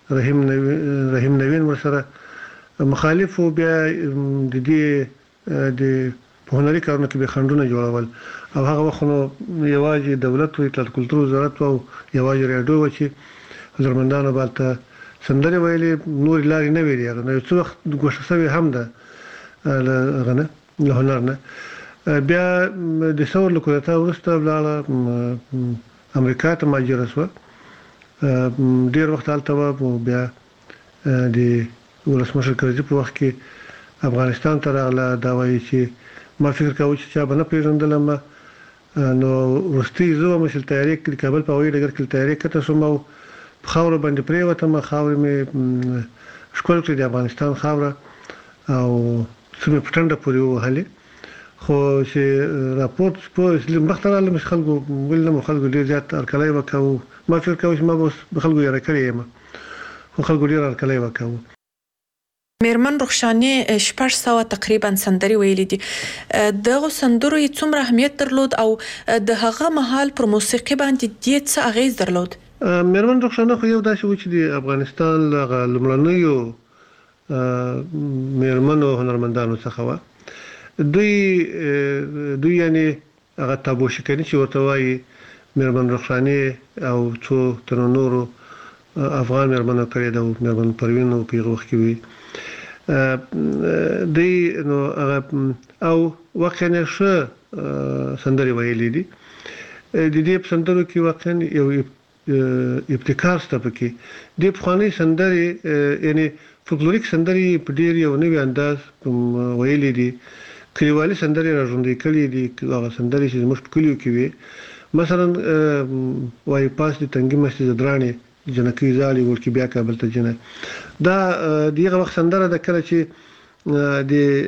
رحیم نوین رحیم نوین ورسره مخالف او بیا د دې د په هنري کارونو کې به خندونه جوړول او هغه وخت نو یوازې دولت او اطلاعات کلتور وزارت او یوازې رادیو و چې هنرمندانو بالته سندري ویلي نور لاري نه ویلي هغه نو څو وخت ګوښه سوي هم ده غنه له هنر نه بیا د څور له کوټه ورسته بلاله امریکا ته ماجر شو ډیر وخت هلته بیا د ولسمشر کرزي په وخت کې افغانستان ته راغله دا وایي چې ما فکر کاوه چې چا به نه پیژندلم نو ورستي زه مشل تیاری کې کابل په وایي ډګر کې تیاری کته شوم او خاور باندې پریوته ما خاور می شکول کړی د افغانستان خاور او سمه پټنده پورې وهلې خو چې راپورټ په اسلام بختراله مش خلکو ولنه خلکو ډیر زیات ارکلای وکاو ما فکر کاوه چې ما بس خلکو یې راکړی یم خو خلکو ډیر ارکلای وکاو میرمن رخشانې شپږ سوه تقریبا سندري ویلې دي دغه سندرو یې څومره اهمیت درلود او د هغه مهال پر موسیقي باندې ډېر څه اغیز درلود میرمن رخشانه خو یو داسې و چې د افغانستان له لومړنیو میرمنو هنرمندانو څخه و دوی دوی یعنی هغه تابو شکنی چې ورته وایي میرمن رخشانې او څو تر نورو افغان میرمنو کړی دا میرمن پروین او په وخت کې وي دی نو او واقعا شه سندري ویلې دي د دې سندرو کې واقعا یو ابتکار ستپ کې د افغاني سندري یعنی فولکلوریک سندري په ډیر یو نوې انداز ویلې دي کلیوالي سندري راځوندې کړي دي هغه سندري چې موږ په کلیو کې وي مثلا وای پاس د تنګي مسجد درانه جنکی زالي ورکی بیا کابل ته جنه دا دغه وخت سندره د کله چې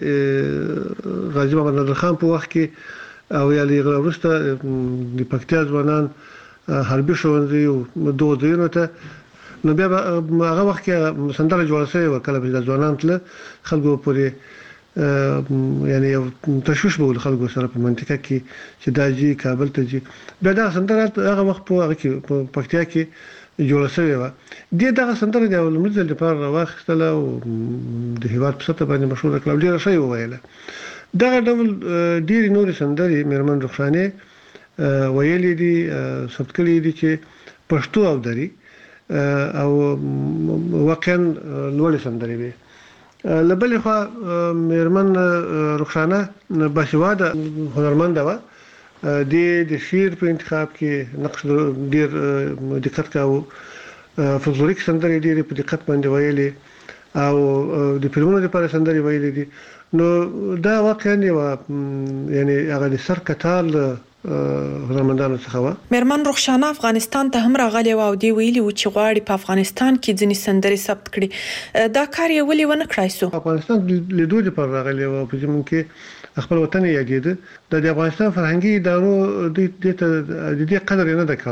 د غازی محمد نادر خان په وخت کې او یالي غلورسته د پکتیا ځوانان حربي شونځي او دوه دینو ته نو بیا هغه وخت کې سندره جوړه شوې و کله چې ځوانان تل خلکو پورې یعنی تشویش به خلکو سره په منطقه کې چې دا جی کابل ته جی بیا دا سندره هغه وخت په هغه کې په پکتیا کې جوړه شوې و د دغه سندره د ولمزل لپاره واخیستله او د هیواد په سطح باندې مشهور کړل ډیره شی وویله دغه ډول ډیر نور سندري میرمن رخشانې ویلې دي ثبت کړي دي چې پښتو او دري او واقعا لوړ سندري وي لبل خو میرمن رخشانه باسواده هنرمنده و د د شعر په انتخاب کې نقش ډیر دقت کاوه فولکلوریک سندري ډیر په دقت باندې ویلې او د فلمونو لپاره سندري ویلې دي نو دا واقعا یو یعنی هغه د سر کتال هنرمندانو څخه و میرمن رخشانه افغانستان ته هم راغلی و او دی ویلي و چې غواړي په افغانستان کې ځینې سندري ثبت کړي دا کار یې ولې ونه کړای سو افغانستان لیدو لپاره راغلی و په زمون کې خپل وطن یې یادید د افغانستان فرهنګي ادارو د دې د دې قدر نه د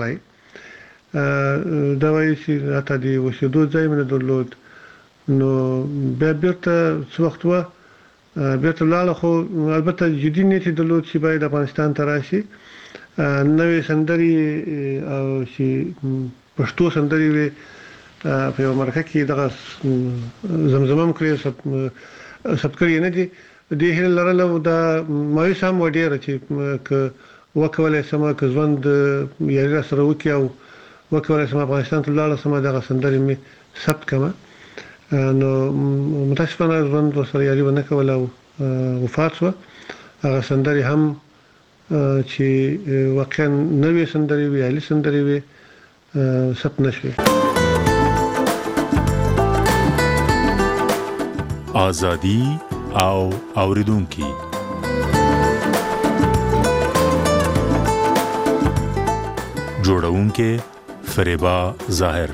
کړای دا وایي چې راته دی وسیدو ځای منه درلود نو بیا بیرته څو وخت و بیرته لاله خو البته جدي نیت درلود چې باید افغانستان ته راشي نوې سندري او چې پښتو سندري وي په امریکا کې دغه زمزمه کړی سب کړی نه دي د هیله لرلو دا مې سم وډیر چې ک وکولای سم ک ځوند یاري سره وکي او وکولای سم افغانستان ته لاله سم دغه سندري می ثبت کما نو متاسفانه ځوند سره یاري ونه کول او وفات شو هغه سندري هم چې واقعا نوې سندري وی علي سندري وی ثبت نشوي آزادي او اوریدونکي جوړونکي فریبا ظاهر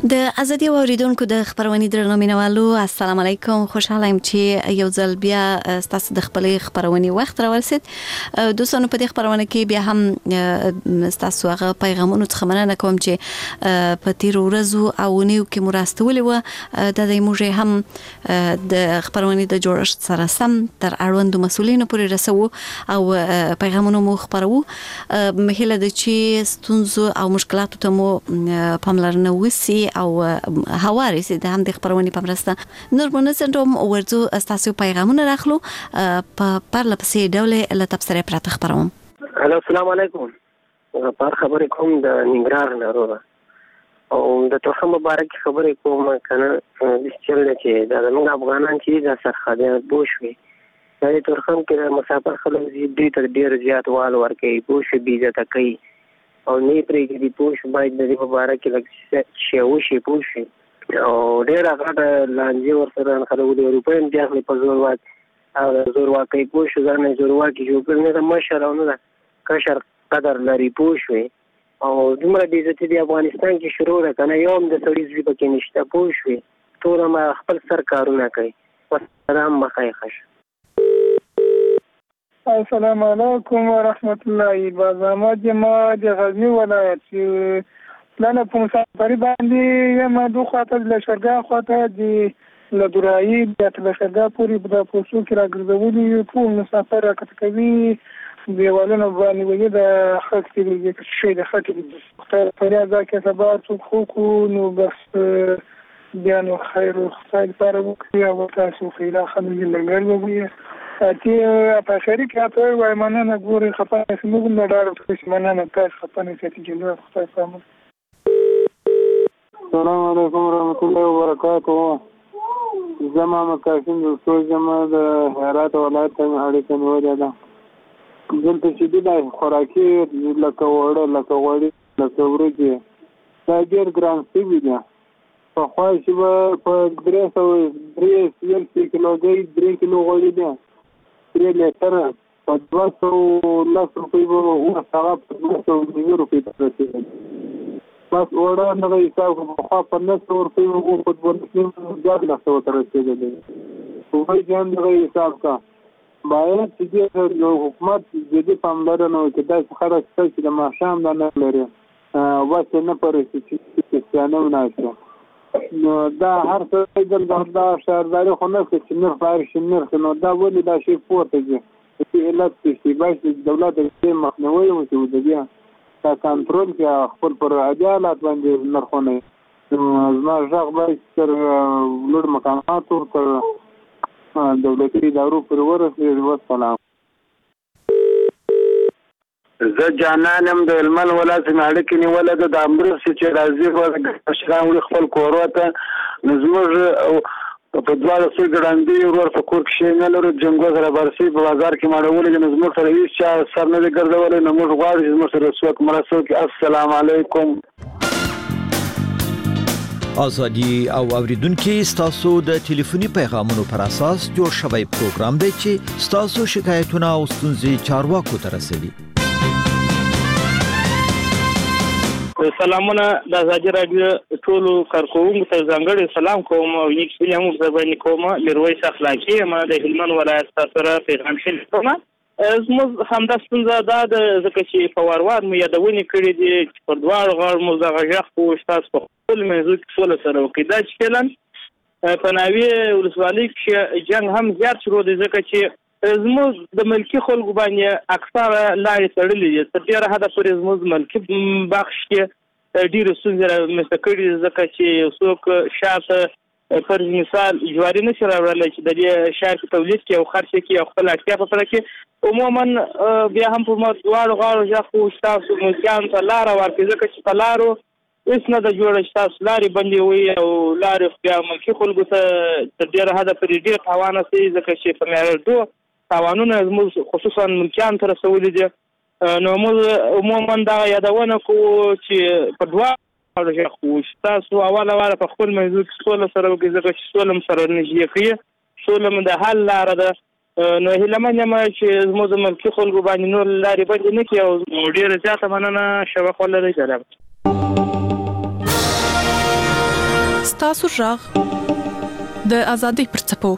د ازادي اوریدونکو د خبرونې درنومینوالو السلام علیکم. خوشاله یم چې یو ځل بیا تاسو د خپلې خبرونې وخت راورسید. دوستانو په دې خبرونه کې بیا هم تاسو هغه پیغامونو څخه مننه کوم چې په تیر ورځو او نیو کې مراستولې و د دې موږ هم د خبرونې د جوړښت سره سم تر اړوندو مسولینو پورې رسو او پیغامونو مو خبرو. مهله د چې ستونزو او مشکلاتو ته مو پاملرنه وسی او هواري سي د هم د خبرونې په مرسته نور منځنډوم ورځو استاسو پیغامونه راخلو په پرله پسې ډول له تبصره پراته خبروم. الو السلام علیکم. پر خبرې کوم د ننګرهار نه وروه او د توخه مبارک خبرې کوم کنه د چل چې د موږ افغانان چې د سرخده بوشوي د تورخم کې مسافر خلک دې تر ډیر زیات وال ورکي بوش بيزه تکي او نه پرې دي پوش باید د دې مبارک لکه شیو شي پوش او ډیر هغه لانجه ور سره خلک د اروپاین د اخلي په زور وات او زور واکي پوش ځان زور واکي جو کړنه د مشرانو د کشر قدر لري پوش وي او دومره دې چې د افغانستان کې شروع ده کنه یو د سړي زی په کې نشته پوش وي ټول ما خپل سر کارونه کوي والسلام مخایخش. السلام علیکم ورحمت الله وبرکاته. جماعه د غزنی ولایت چې لاله په مسافرۍ باندې یم دوه خاطر له شرګا خاطر د لدورای د شرګا پوری په پوسو کې راګرځولي ټول مسافر راکټ دیوالونو باندې وي د خط کې شي د خط کې په اړه کې سبا څو خو نو بس بیا نو خیر او خیر پر وکړي او تاسو خیره خلک لنګل وي چې په خیری کې تاسو وای مننه ګوري خپانه سمون نه ډار چې مننه تاسو خپانه چې جنو خدای سلام. السلام علیکم ورحمت الله وبرکاته. زما مکاشن د ټول زما د هرات ولایت ته اړیکه نیولې ده. دلته چې د خوراکي لکه وړه لکه وړي لکه ورګي دا ډېر ګران شوي دي. په خوا چې په درې سوه درې سوه کیلوګرام درې کیلو غوړي دي درې لیټره په دوه سوه لس روپۍ به اوس هغه په دوه سوه نوي روپۍ ته رسېږي. بس وړه دغه حساب کړو پخوا په نهه سوه روپۍ به اوس په دوه نیم زیات لس سوه ته رسېدلی. وایي چې هم دغه حساب کا باید چې دې د حکومت جدي پاملرنه وکړي. داسې خلک شته چې د ماښام دا نه لري وس نه پرېږدي چې کریسټیانه وناشي نو دا هر څه د دا شهرداري خو نه کوي چې نرخ بهر شي نرخ نو دا ولې دا شی پورته ځي چې علت چې باید د دولت د مخنیوي وشي د بیا دا کنټرول کې خپل پر عدالت باندې نرخونه زما ځغ باید تر لوړ مقاماتو تر دولتي ادارو پر ورسېږي. والسلام. زه جانانم د هلمند ولایت اړیکې نیولی ده د امرس چې راځي به مشران وړي خپل کورو ته نو زموږ په دواړه سوی ګړندي ورور په کور کې شی نه لرو جنګو سره برسي په بازار کې ماړولي دي نو زموږ سره هېڅ چا سر نه دی ګرځولی نو موږ غواړو چې زموږ سره څوک مرسته وکړي. السلام علیکم. ازادي او اوریدونکو ستاسو د ټلیفوني پیغامونو پر اساس جوړ شوی پروګرام دی چې ستاسو شکایتونه او ستونزې چارواکو ته رسوي. سلامونه د ازادي رادیو ټولو کارکوونکو ته ځانګړی سلام کوم او نیک ویلم زبانی کوم میرویس اخلاقی ما د هلمند ولایت سره پیغام شلیکوم. زموږ همدا ستونزه دا ده ځکه چې په وار مو یادونې کړې دي چې پر دواړو غاړو مو دغه غږ خو ستاسو په خپل منځو کې سوله سره وکړي. دا چې فعلا په ناوې ولسوالۍ کې جنګ هم زیات شروع دی ځکه چې زموږ د ملکي خلکو باندې اکثره لارې تړلې دي. تر ډېره حده پورې زموږ ملکي بخش کې ډېرې ستونزې رامنځته کړي دي ځکه چې یو څوک شاته فرض مثال جواري نشي راوړلی چې د دې شهر کې تولید کړي او خرڅ کړي او خپل اړتیا په پوره کړي. عموما بیا هم په دواړو غاړو ژغ خو ستاسو ملکیانو ته لاره ورکړي ځکه چې په لارو هېڅ نه ده جوړه چې تاسو لارې بندې وي او لارې بیا ملکي خلکو ته تر ډېره حده پورې ډېر تاوان رسوي ځکه چې په معیارډو تاوانونه زموږ خصوصا ملکیانو ته رسولي دي. نو موږ عموما دغه یادونه کوو چې په دواړو غاړو ژغ خو ستاسو اوله واره په خپل موضوع کې سوله سره وکړي ځکه چې سوله م سره نږدې کوي سوله م د حل لاره ده. نو هیلهمن یم چې زموږ د ملکي خلکو باندې نور لارې بندې نه کړي او ډېره زیاته مننه شوق ولرئ. جناب ستاسو ژغ د ازادۍ پر څپو.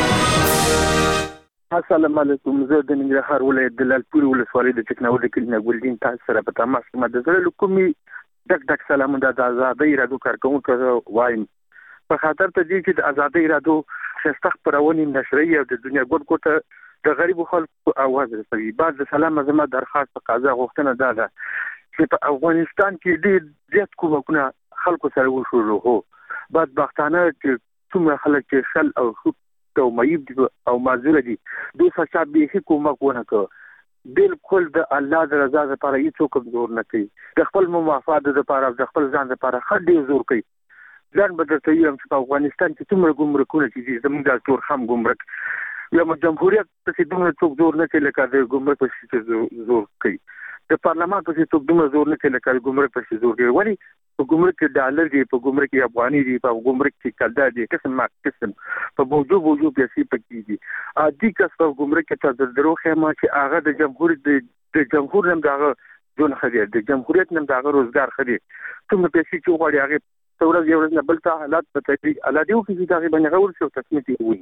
السلام علیکم. زه د ننګرهار ولایت د لالپورې ولسوالۍ د ټکنالوژي کلینه ګلدین تاسو سره په تماس کې د زړه کومي ډک ډک سلامونه د ازادۍ رادیو کارکونکو وایم. په خاطر ته دي چې د ازادۍ رادیو شستخ پرونی نشریه د دنیا ګډ ګټه د غریب خلکو اواز رسوي. بعد د سلام زما درخواست په قضا غوښتنه ده ده چې په افغانستان کې ډېر زیات کومکونه خلکو سره وشورو. هو بدبختانه چې څومره خلک چې شل او خو او مېب دي او معذور دي دوی څخه به کومک ونه کوي. بالکل د الله د رضا لپاره هیڅ کوم زور نه کوي. د خپل مفاد لپاره د خپل ځان لپاره خډي زور کوي. ځان بدلته یم چې په افغانستان کې څومره ګمرکونه چې زموږ د ټول خام ګمرک یا جمهوریت په دومره څوک زور نه کوي لکه د ګمرک په زور کوي. د پارلمان په څیر څوک دومره زور نه کوي لکه د ګمرک په زور کوي. ولی په ګمرک کې ډالر دی، په ګمرک کې افغاني دی، په ګمرک کې کلدا دی، قسم ما قسم په موجو موجو پیسې پکې دي. ا دې کس په ګمرک کې تاسو درو خیمه چې هغه د جمهوریت د جمهور نم دغه جون خدي د جمهوریت نم دغه روزګار خدي کوم پیسې چې وړي هغه څورز یو ورځ بل ته حالات په تدریج الادیو کې دغه باندې غوړ شو تصمیت وي.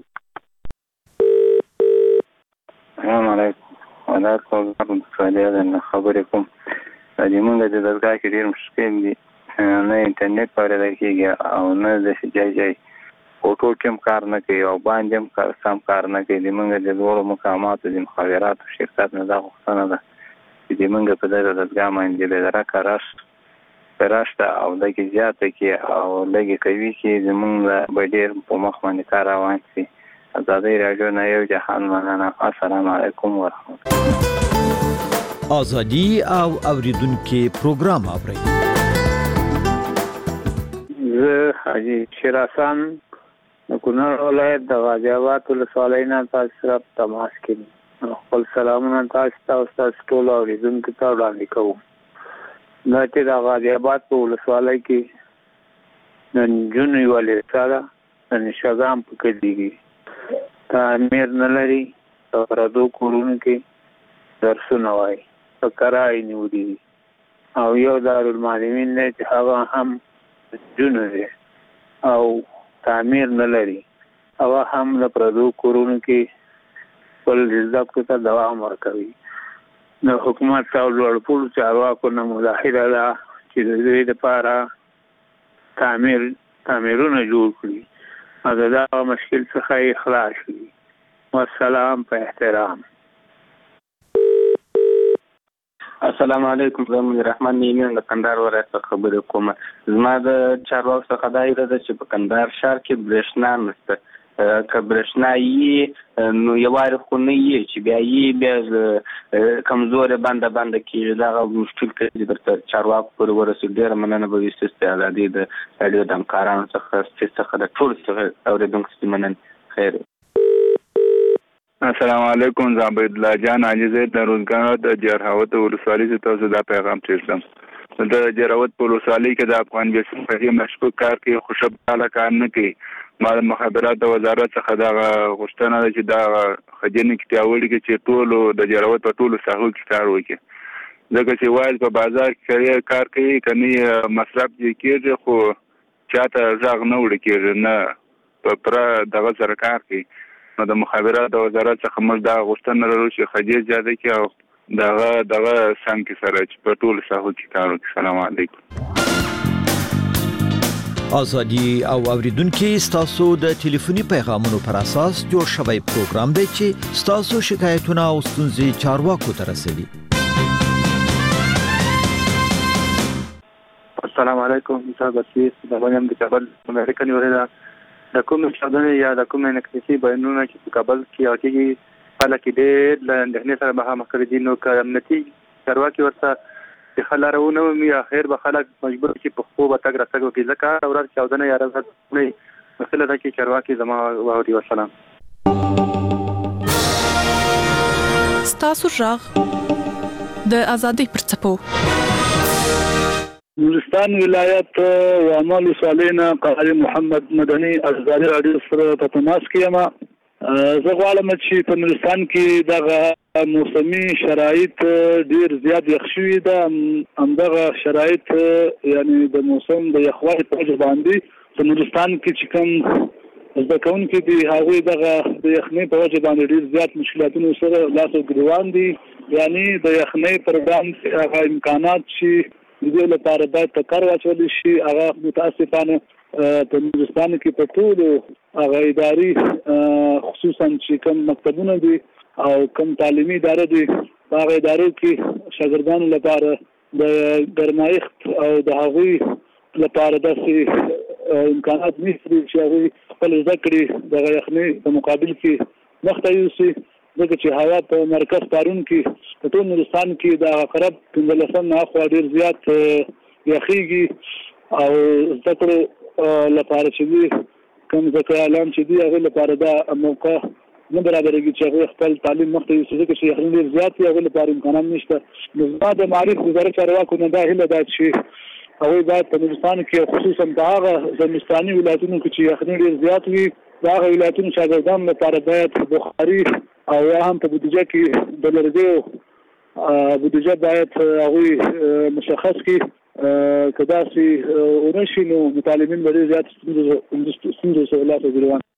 السلام علیکم. وعلیکم السلام. خبرکم د موږ د دغه کې ډیر مشکل دي. نه انټرنیټ پرې راکېږي او نه د شجاع جای فوټو کوم کار نه کوي او باندې هم کار سم کار نه کوي. موږ د ډول مقامات د مخابراتو شرکت نه دا غوښتنه ده چې موږ په دغه دغه باندې د راکاراش پراشته او دغه زیاته کې او دغه کوي چې موږ به ډیر په مخ باندې کار روان شي. ازادي رادیو نه یو جهان مننه. السلام علیکم ورحمت الله. ازادي او اوریدونکو پروګرام اوري. زه حاجی شیراسان د کونړ ولایت د غازی آباد ولسوالۍ نه تاسو سره تماس کوم. خپل سلامونه تاسو ته او تاسو ټول اوریدونکو ته وړاندې کوم. دا چې د غازی آباد په ولسوالۍ کې نن جون یوالې سره نن شګام پکې دیږي تعمیر نه لري. پردو کورونو کې درسونه وایي په کرای نیولي او یو دارالمعلمین نه چې هغه هم جون دی او تعمیر نه لري. هغه هم د پردو کورونو کې خپل رزق ته دوام ورکوي. د حکومت او لوړپوړو چارواکو نه مظاهره ده چې د دوی لپاره تعمیر تعمیرونه جوړ کړي او د دغه مشکل څخه یې خلاص کړي. والسلام په احترام. السلام علیکم. زه منیر رحمان نیمه د کندهار ولایت څخه خبرې کوم. زما د چارواکو څخه دا اراده چې په کندهار ښار کې برېښنا نشته. که برېښنا یې نو یوارې خو نه یې چې بیا یې بیا کمزورې بنده بنده کېږي. دغه مشکل کې درته چارواکو پورې ورسېږي. ډېره مننه به وي ستاسو ازادي د راډیو د همکارانو څخه څخه د ټولو څخه اورېدونکو څخه مننه. خیر. السلام علیکم. زه عبدالله جان حاجي زید د روزګار د جرهاوت ولسوالۍ څخه تاسو دا پیغام ترسم. د جرهاوت ولسوالۍ کې د افغان بیسم په دې مشکوک کار کې خوشبخته کار نه کوي. ما د مخابرات وزارت څخه دا غوښتنه ده چې دا خجنې کې پیاوړي کې چې ټول د جرهاوت په ټولو ساحو کې کار وکړي. ځکه چې وایي په بازار کې کار کوي کني مصرف یې کېږي خو چاته ځاغ نه وړي کېږي نه په پر دغه سره کار کوي. نو د مخابرات وزارت څخه موږ دا غوښتنه لرو چې خجې زیاده کې او دغه دغه څنګه سره چې په ټول ساحو کې کار وکړي. السلام علیکم. ازادي او اوریدونکو تاسو د ټلیفوني پیغامونو پر اساس جوړ شوی پروګرام دی چې تاسو شکایتونه او ستونزې چارواکو ته رسوي. السلام علیکم. زه بسیس د باندې د کابل امریکا نیولې د کوم شاګردانو یا د کوم انکتیسي بیانونه چې په کابل کې راکېږي په لکه ډېر له اندېښنې سره مخامخ کړي دي. نو که امنیتي چارواکي ورته د ښه لاره ونه ومي اخر به خلک مجبور چې په خپلو به تګ راتګ وکړي. ځکه هره ورځ چاودنه یا ورځ نه مسله ده چې چارواکي زما واوري. وسلام. ستاسو ژغ د ازادۍ پر څپو. نورستان ولایت وعمل ولسوالۍ نه قاری محمد مدني ازادي رادیو سره په تماس کې یم. زه غواړم چې په نورستان کې دغه موسمي شرایط ډیر زیات یخ شوي ده. همدغه شرایط یعنی د موسم د یخوالي په وجه باندې په نورستان کې چې کوم زده کوونکي دي هغوی دغه د یخنۍ په وجه باندې ډېر زیات مشکلاتونو سره لاس او ګریوان دي. یعنی د یخنۍ پروګرام هغه امکانات چې د دې لپاره باید په کار واچول شي هغه متاسفانه په نورستان کې په ټولو هغه اداري خصوصا چې کوم مکتبونه دي او کوم تعلیمي ادارې دي هغه ادارو کې شاګردانو لپاره د ګرمایښت او د هغوی لپاره داسې امکانات نشته چې هغوی خپل زده کړې د یخنۍ په مقابل کې مخته یوسي، ځکه چې هوا په مرکز پارون کې په ټول نورستان کې د عقرب پنځلسم نه خوا ډېر زیات یخېږي او زده کړو لپاره چې دي کوم زده کړیالان چې دي هغوی لپاره دا موقع نه برابرېږي چې هغوی خپل تعلیم مخته یوسي، ځکه چې یخنۍ ډېر زیات وي هغوی لپاره امکانات نشته. نو زما د معارف وزارت چارواکو نه دا هیله ده چې هغوی باید په نورستان کې خصوصا په هغه زمستاني ولایتونو کې چې یخنۍ ډېر زیات وي د هغه ولایتونو شاګردانو لپاره باید بخاري او یا هم په بودیجه کې د لرګیو بودیجه باید هغوی مشخص کړي که داسې ونه شي نو متعلمین به ډېر زیات ستونزو سره لاس او ګریوان.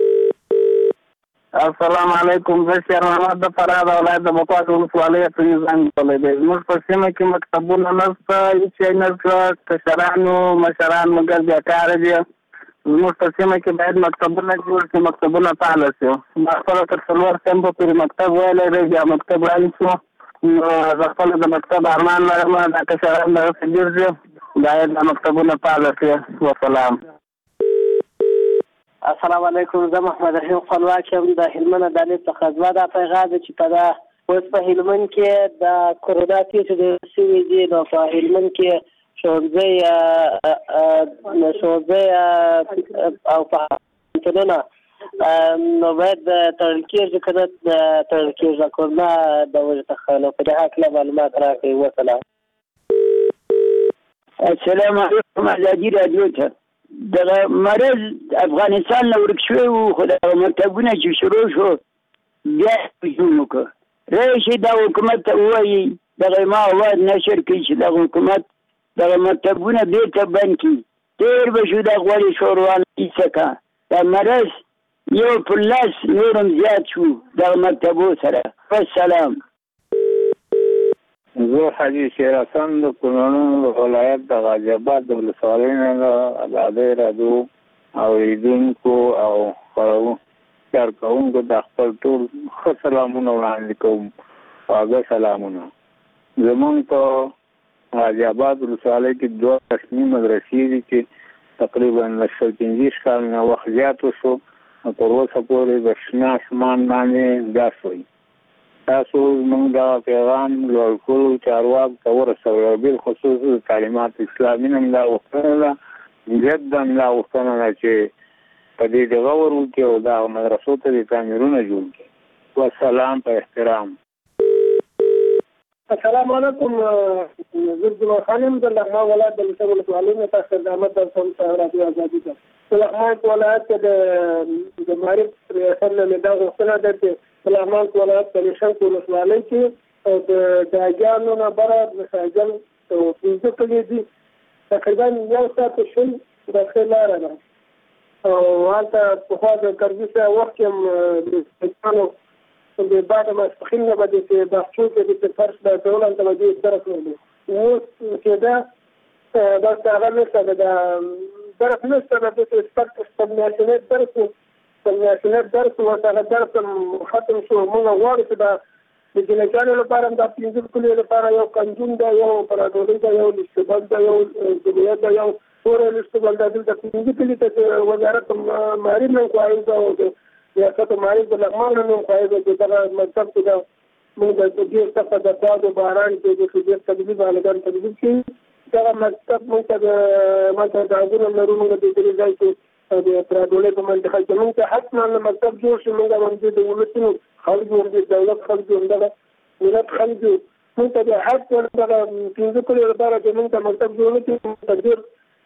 السلام علیکم. زه شیر محمد د فراه د ولایت د بکوات ولسوالۍ ته زنګ کولی دی. زموږ په سیمه کې مکتبونه نشته، هېڅ شی نشته، کشرانو مشران مګر بیکاره دي. زموږ په سیمه کې باید مکتبونه جوړ شي، مکتبونه فعاله شي. ما خپله تر څلور کمپه پورې مکتب ویلی دی، بیا مکتب رانه شو. نو زه خپله د مکتب ارمان لرم، دا کشران دغسې ډېر دي، باید دا مکتبونه فعاله شي. وسلام. السلام علیکم. زه محمد رحیم خپلواک یم د هلمند عدالت څخه. زما دا پیغام دی چې په دا اوس په هلمند کې د کرونا کیسې ډېر شوي دي، نو په هلمند کې ښوونځی ښوونځی او پوهنتونونه نو باید تړل کېږي که نه تړل کېږي د کرونا د وجې څخه. نو په دې هکله معلومات راکړئ. وسلام. السلام علیکم. ازادي راډیو ته دغه مرض افغانستان نه ورک شوی و، خو دغه مکتبونه چې شروع شو بیا هجوم وکړه. راشي دا حکومت ته ووایي دغه ما اواز نشر کړي چې دغه حکومت دغه مکتبونه بېرته بند کړي. تېر به شو د غوړې شوروان ایسکه دا مرض یو پر لاس نور هم زیات شو دغه مکتبو سره. والسلام. زه حاجي شیر حسن د کونړ ولایت د غازي آباد د ولسوالۍ نه د ازادۍ راډیو اورېدونکو او کارکوونکو د خپل ټول ښه سلامونه وړاندې کوم. خواږه سلامونه. زموږ په غازي آباد ولسوالۍ کې دوه رسمي مدرسې دي چې تقریبا له شل پنځه کال نه وخت زیات وشو، تر اوسه پورې د شنه اسمان باندې ګاس وایي. تاسو موږ دا پیغام لوړ کړو چارواکو ته ورسوئ، بالخصوص د تعلیمات اسلامي نه دا غوښتنه ده، جدا دا غوښتنه ده چې په دې دغه ور وکړي او دا مدرسو ته د تعمیرونه جوړ کړي. والسلام په احترام. السلام علیکم. زه جمعه خان یم د لغمان ولایت د لسه ولسوالۍ نه تاسو د احمد درسم راډیو ازادي ته. د لغمان ولایت کې د معارف ریاست نه دا غوښتنه ده چې د لغمان ولایت په لشنک ولسوالۍ کې او د داګیانو نه بره د ساجل پنځه کلي دي، تقریبا یو ساعت شل داخل لاره ده او هلته پخوا د کرزي سره وخت یم د سیکانو د بعد ماسپخین نه به د باغچو کې د فرش د ډول هلته به دې درس ویلي. اوس چې دا داسې هغه نشته، د درس نشته، د داسې سپک سپمیاشنیت درس و سپمیاشنیت درس و هغه درس ختم شو. موږ غواړو چې دا د جنګیانو لپاره دا پنځه کلیو لپاره یو کنجون ده، یو پرادولي ده، یو لشتبل ده، یو جمعیت ده، یو سوره لشتبل ده. دلته پنځه کلي ته وزارت معارف نه خواهی ده او د ریاست معارف د لغمان نه خواهی ده چې دغه مکتب کې ده موږ د ډېر سخته د باد و باران کې د ډېر تدریب عالمان تدریب کړي. دغه مکتب موږ ته د ماته د عزونه لرو، موږ د دې ځای کې د پرادولي په منطقه کې موږ ته حتما مکتب جوړ شي. موږ باندې د ولسونو خلکو د دولت خلکو دغه ملت خلکو موږ ته د حق دغه پنځه کلو لپاره چې موږ ته مکتب جوړ کړي ډېر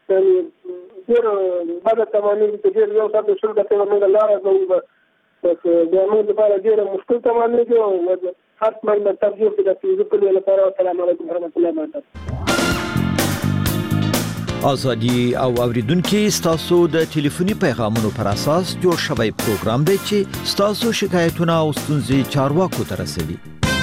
ډېر بعد تمامي چې ډېر یو ساعت شل دقیقې موږ لاره کوو، بس بیا موږ لپاره ډېر مشکل تمامي دی او حتما مکتب جوړ کړي د پنځه کلو لپاره. السلام علیکم ورحمۃ اللہ وبرکاتہ. ازادي او اوریدونکو ستاسو د ټلیفوني پیغامونو پر اساس جوړ شوی پروګرام دی چې ستاسو شکایتونه او ستونزې چارواکو ته رسوي.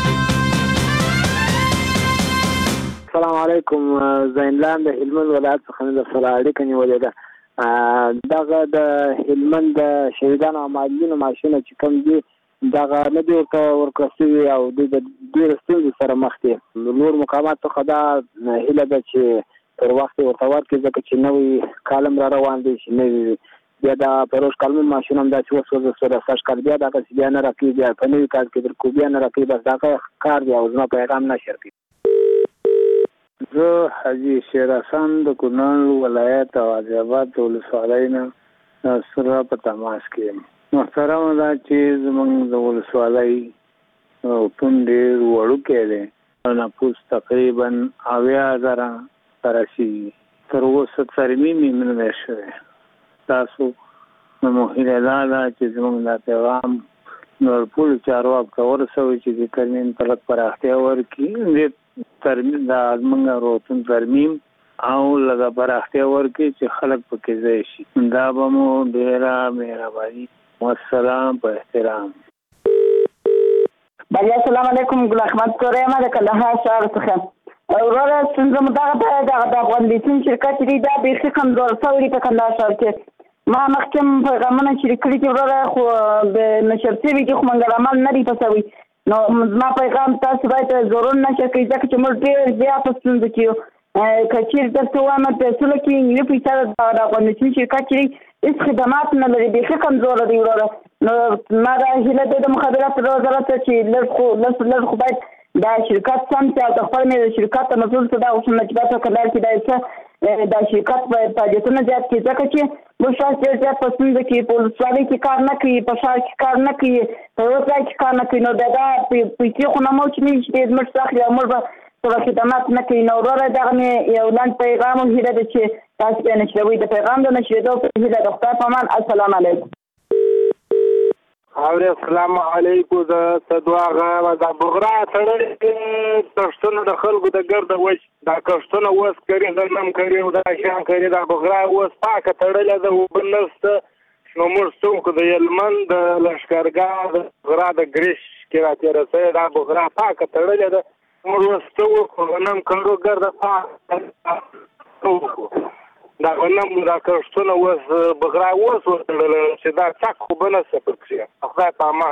السلام علیکم. زینلان د هلمند ولایت څخه د سره اړیکه نیولې ده. دغه د هلمند د شهیدانو او معلولینو معاشونه چې کوم دي دغه نه دی ورته ورکړل شوي او دوی د ډېرو ستونزو سره مخ دي. نور مقامات څخه دا هیله ده چې پر وخت ورته ورکړي، ځکه چې نوی کالم را روان دی چې نوي بیا د پروژ کالم معاشونه هم داسې وسوځه سوه سږ کال بیا دغسې بیا نه راکوي، بیا په نوي کال کې درکو بیا نه راکوي. بس دغه کار دی او زما پیغام نشر کوي. زه حاجي شیر حسن د کونړ ولایت او غازي-آباد ولسوالۍ نه سره په تماس کې یم. محترمه ده چې زموږ د ولسوالۍ پون ډېر وړوکی دی، نفوس تقریبا اویا زره ته رسېږي. تر اوسه ترمیم یې نه دی شوی. تاسو نو هیله دا ده چې زموږ دا پیغام نور ټولو چارواکو ته ورسوئ چې د ترمیم ته لږ پراختیا ورکړي، ترمیم د زموږ روغتون ترمیم او لږه پراختیا ورکړي چې خلک پکې ځای شي. دا به مو ډېره مهرباني. والسلام په احترام. بله السلام علیکم. ګل احمد کوری یم د کندهار ښار څخه. وروره ستونزه مو دغه ده دغه د افغان بیسین شرکت چې دی دا بیخي کمزور شوی دی په کندهار ښار کې. ما مخکې هم پیغامونه شریک کړي دي وروره، خو د نشر شوي دي خو منګل عمل نه دی پسوي. نو زما پیغام تاسو باید ضرور نشر کړئ، ځکه چې موږ ډېر زیات په ستونزه کې یو. که چېرې درته ووایم پیسو کې نیمه پیسه د افغان بیسین شرکت چې دی هېڅ خدمات نه لري، بیخي کمزوره دی وروره. نو ما دا هیله دی د مخابراتو وزارت ته چې لږ خو لږ لږ خو باید دا شرکت سم چې او د خپل مې د شرکت ته مسؤل څه دا اوس نجیبات په کندهار کې دا څه دا شرکت په فعالیتونه زیات کړي، ځکه چې موږ شاید ډېر زیات په ستونزه کې په ولسوالۍ کې کار نه کوي، په ښار کې کار نه کوي، په یو ځای کې کار نه کوي. نو دا دا پیسې خو نه موجودې چې ډېر زموږ څخه اخلي او موږ به څه خدمات نه کوي. نو وروره دغه مې یو لنډ پیغام او هیله ده چې تاسو بیا نشروئ. د پیغام د نشرېدو په هیله د خدای په امان. السلام علیکم. اورې السلام علیکم. زه صدواغه د بغرا تړلې کښتونه د خلکو د ګرده وچ دا کښتونه اوس کري غنم کري او دا شیان کري. دا بغرا اوس پاکه تړلې ده، اوبه نشته. نو موږ څوک د هلمند د لښکرګاه د بغرا د ګریش کې راتېره شوې دا بغرا پاکه تړلې ده. موږ اوس څه وکړو؟ غنم کرو ګرده پاکه دا غنم دا کښتونه اوس بغرا اوس وتړله چې دا څک خو به نه څه پکښې. خدای په امان.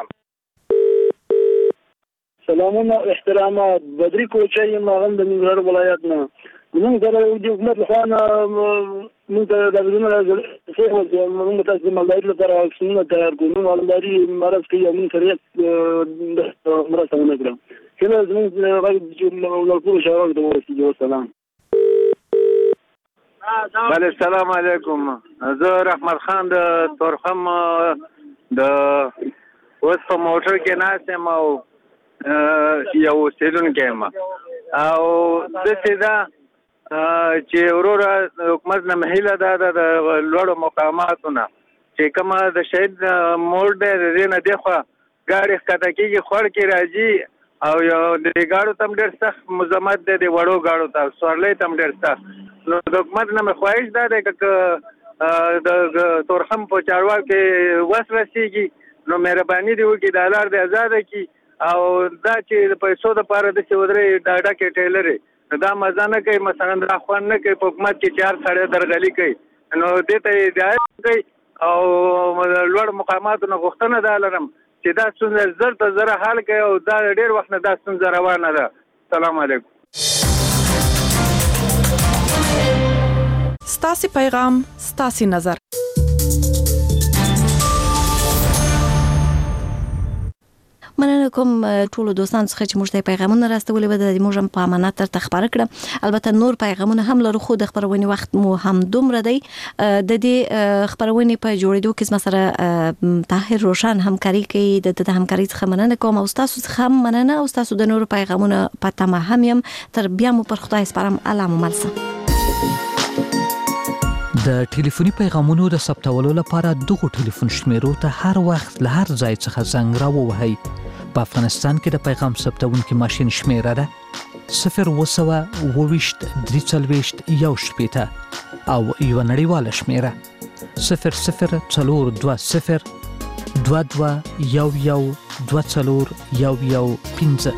سلامونه احترامات. بدري کوچی یم، هغه د ننګرهار ولایت نه. زموږ سره د حکومت لخوا نه موږ ته دا بدلونه راځي چې موږ تاسو د مالدارۍ لپاره واکسینونه تیار کړو. موږ مالداري مرض کوي او موږ سره مرسته ونه کړو. کله زموږ غږ ټولو چارواکو ته ورسېږي. والسلام. بله السلام علیکم. زه رحمت خان د تورخم د اوس په موټر کې ناست یم او یو اوسېدونکی یم او داسې ده چې وروره حکومت نه هیله ده د لوړو مقاماتو نه چې کومه د شهید موړ دی د دې نه دېخوا ګاډي ښکته کېږي خوړ کې راځي او یو د ګاډو ته هم ډېر سخت مزاحمت دی، د وړو ګاډو ته سورلۍ ته هم ډېر سخت. نو د حکومت نه مې خواهش دا دی که د تورخم په چارواکو کې وس رسېږي نو مهرباني دې وکړي دا لار دې ازاده کړي او دا چې د پیسو دپاره داسې ودرې ډاډکې ټیلرې نو دا مزه نه کوي، مثلا دا خوند نه کوي په حکومت کې چې هر سړی درغلي کوي. نو دې ته هدایت کوي او لوړ مقاماتو نه غوښتنه دا لرم چې دا ستونزه زر ته زره حل کوي او دا ډېر وخت نه دا ستونزه روانه ده. سلام علیکم. ستاسې پیغام ستاسې نظر. مننه کوم ټولو دوستانو څخه چې موږ ته پیغامونه راستولي به د موږ په امانت ترته خبره کړه. البته نور پیغامونه هم لرو خو د خبرونې وخت مو هم دومره دی. د دې خبرونې په جوړېدو کې زما سره طاهر روشن همکاري کوي. د د همکاري څخه مننه کوم او تاسو څخه هم مننه او تاسو د نور پیغامونه په تمه هم يم. تر بیا مو پر خدای سپارم. الله مو ملسه. د ټلیفوني پیغامونو د ثبتولو لپاره دغه ټلیفون شمیرو ته هر وخت له هر ځای څخه زنګ راووهئ. په افغانستان کې د پیغام ثبتونکي ماشین شمیره ده صفر اوه سوه اووه ویشت درې څلوېښت یو شپېته او یو نړیواله شمیره صفر صفر څلور دوه صفر دوه دوه یو یو دوه څلور یو یو پنځه.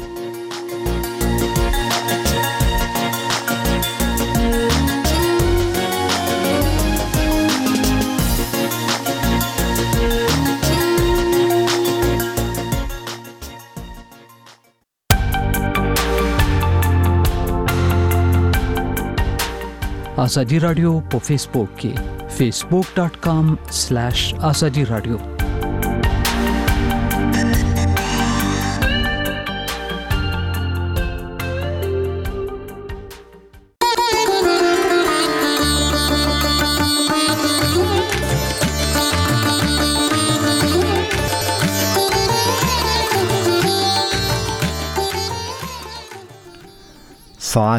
آزادی رادیو په فیسبوک کې facebook dot com slash azadi radio. ساعت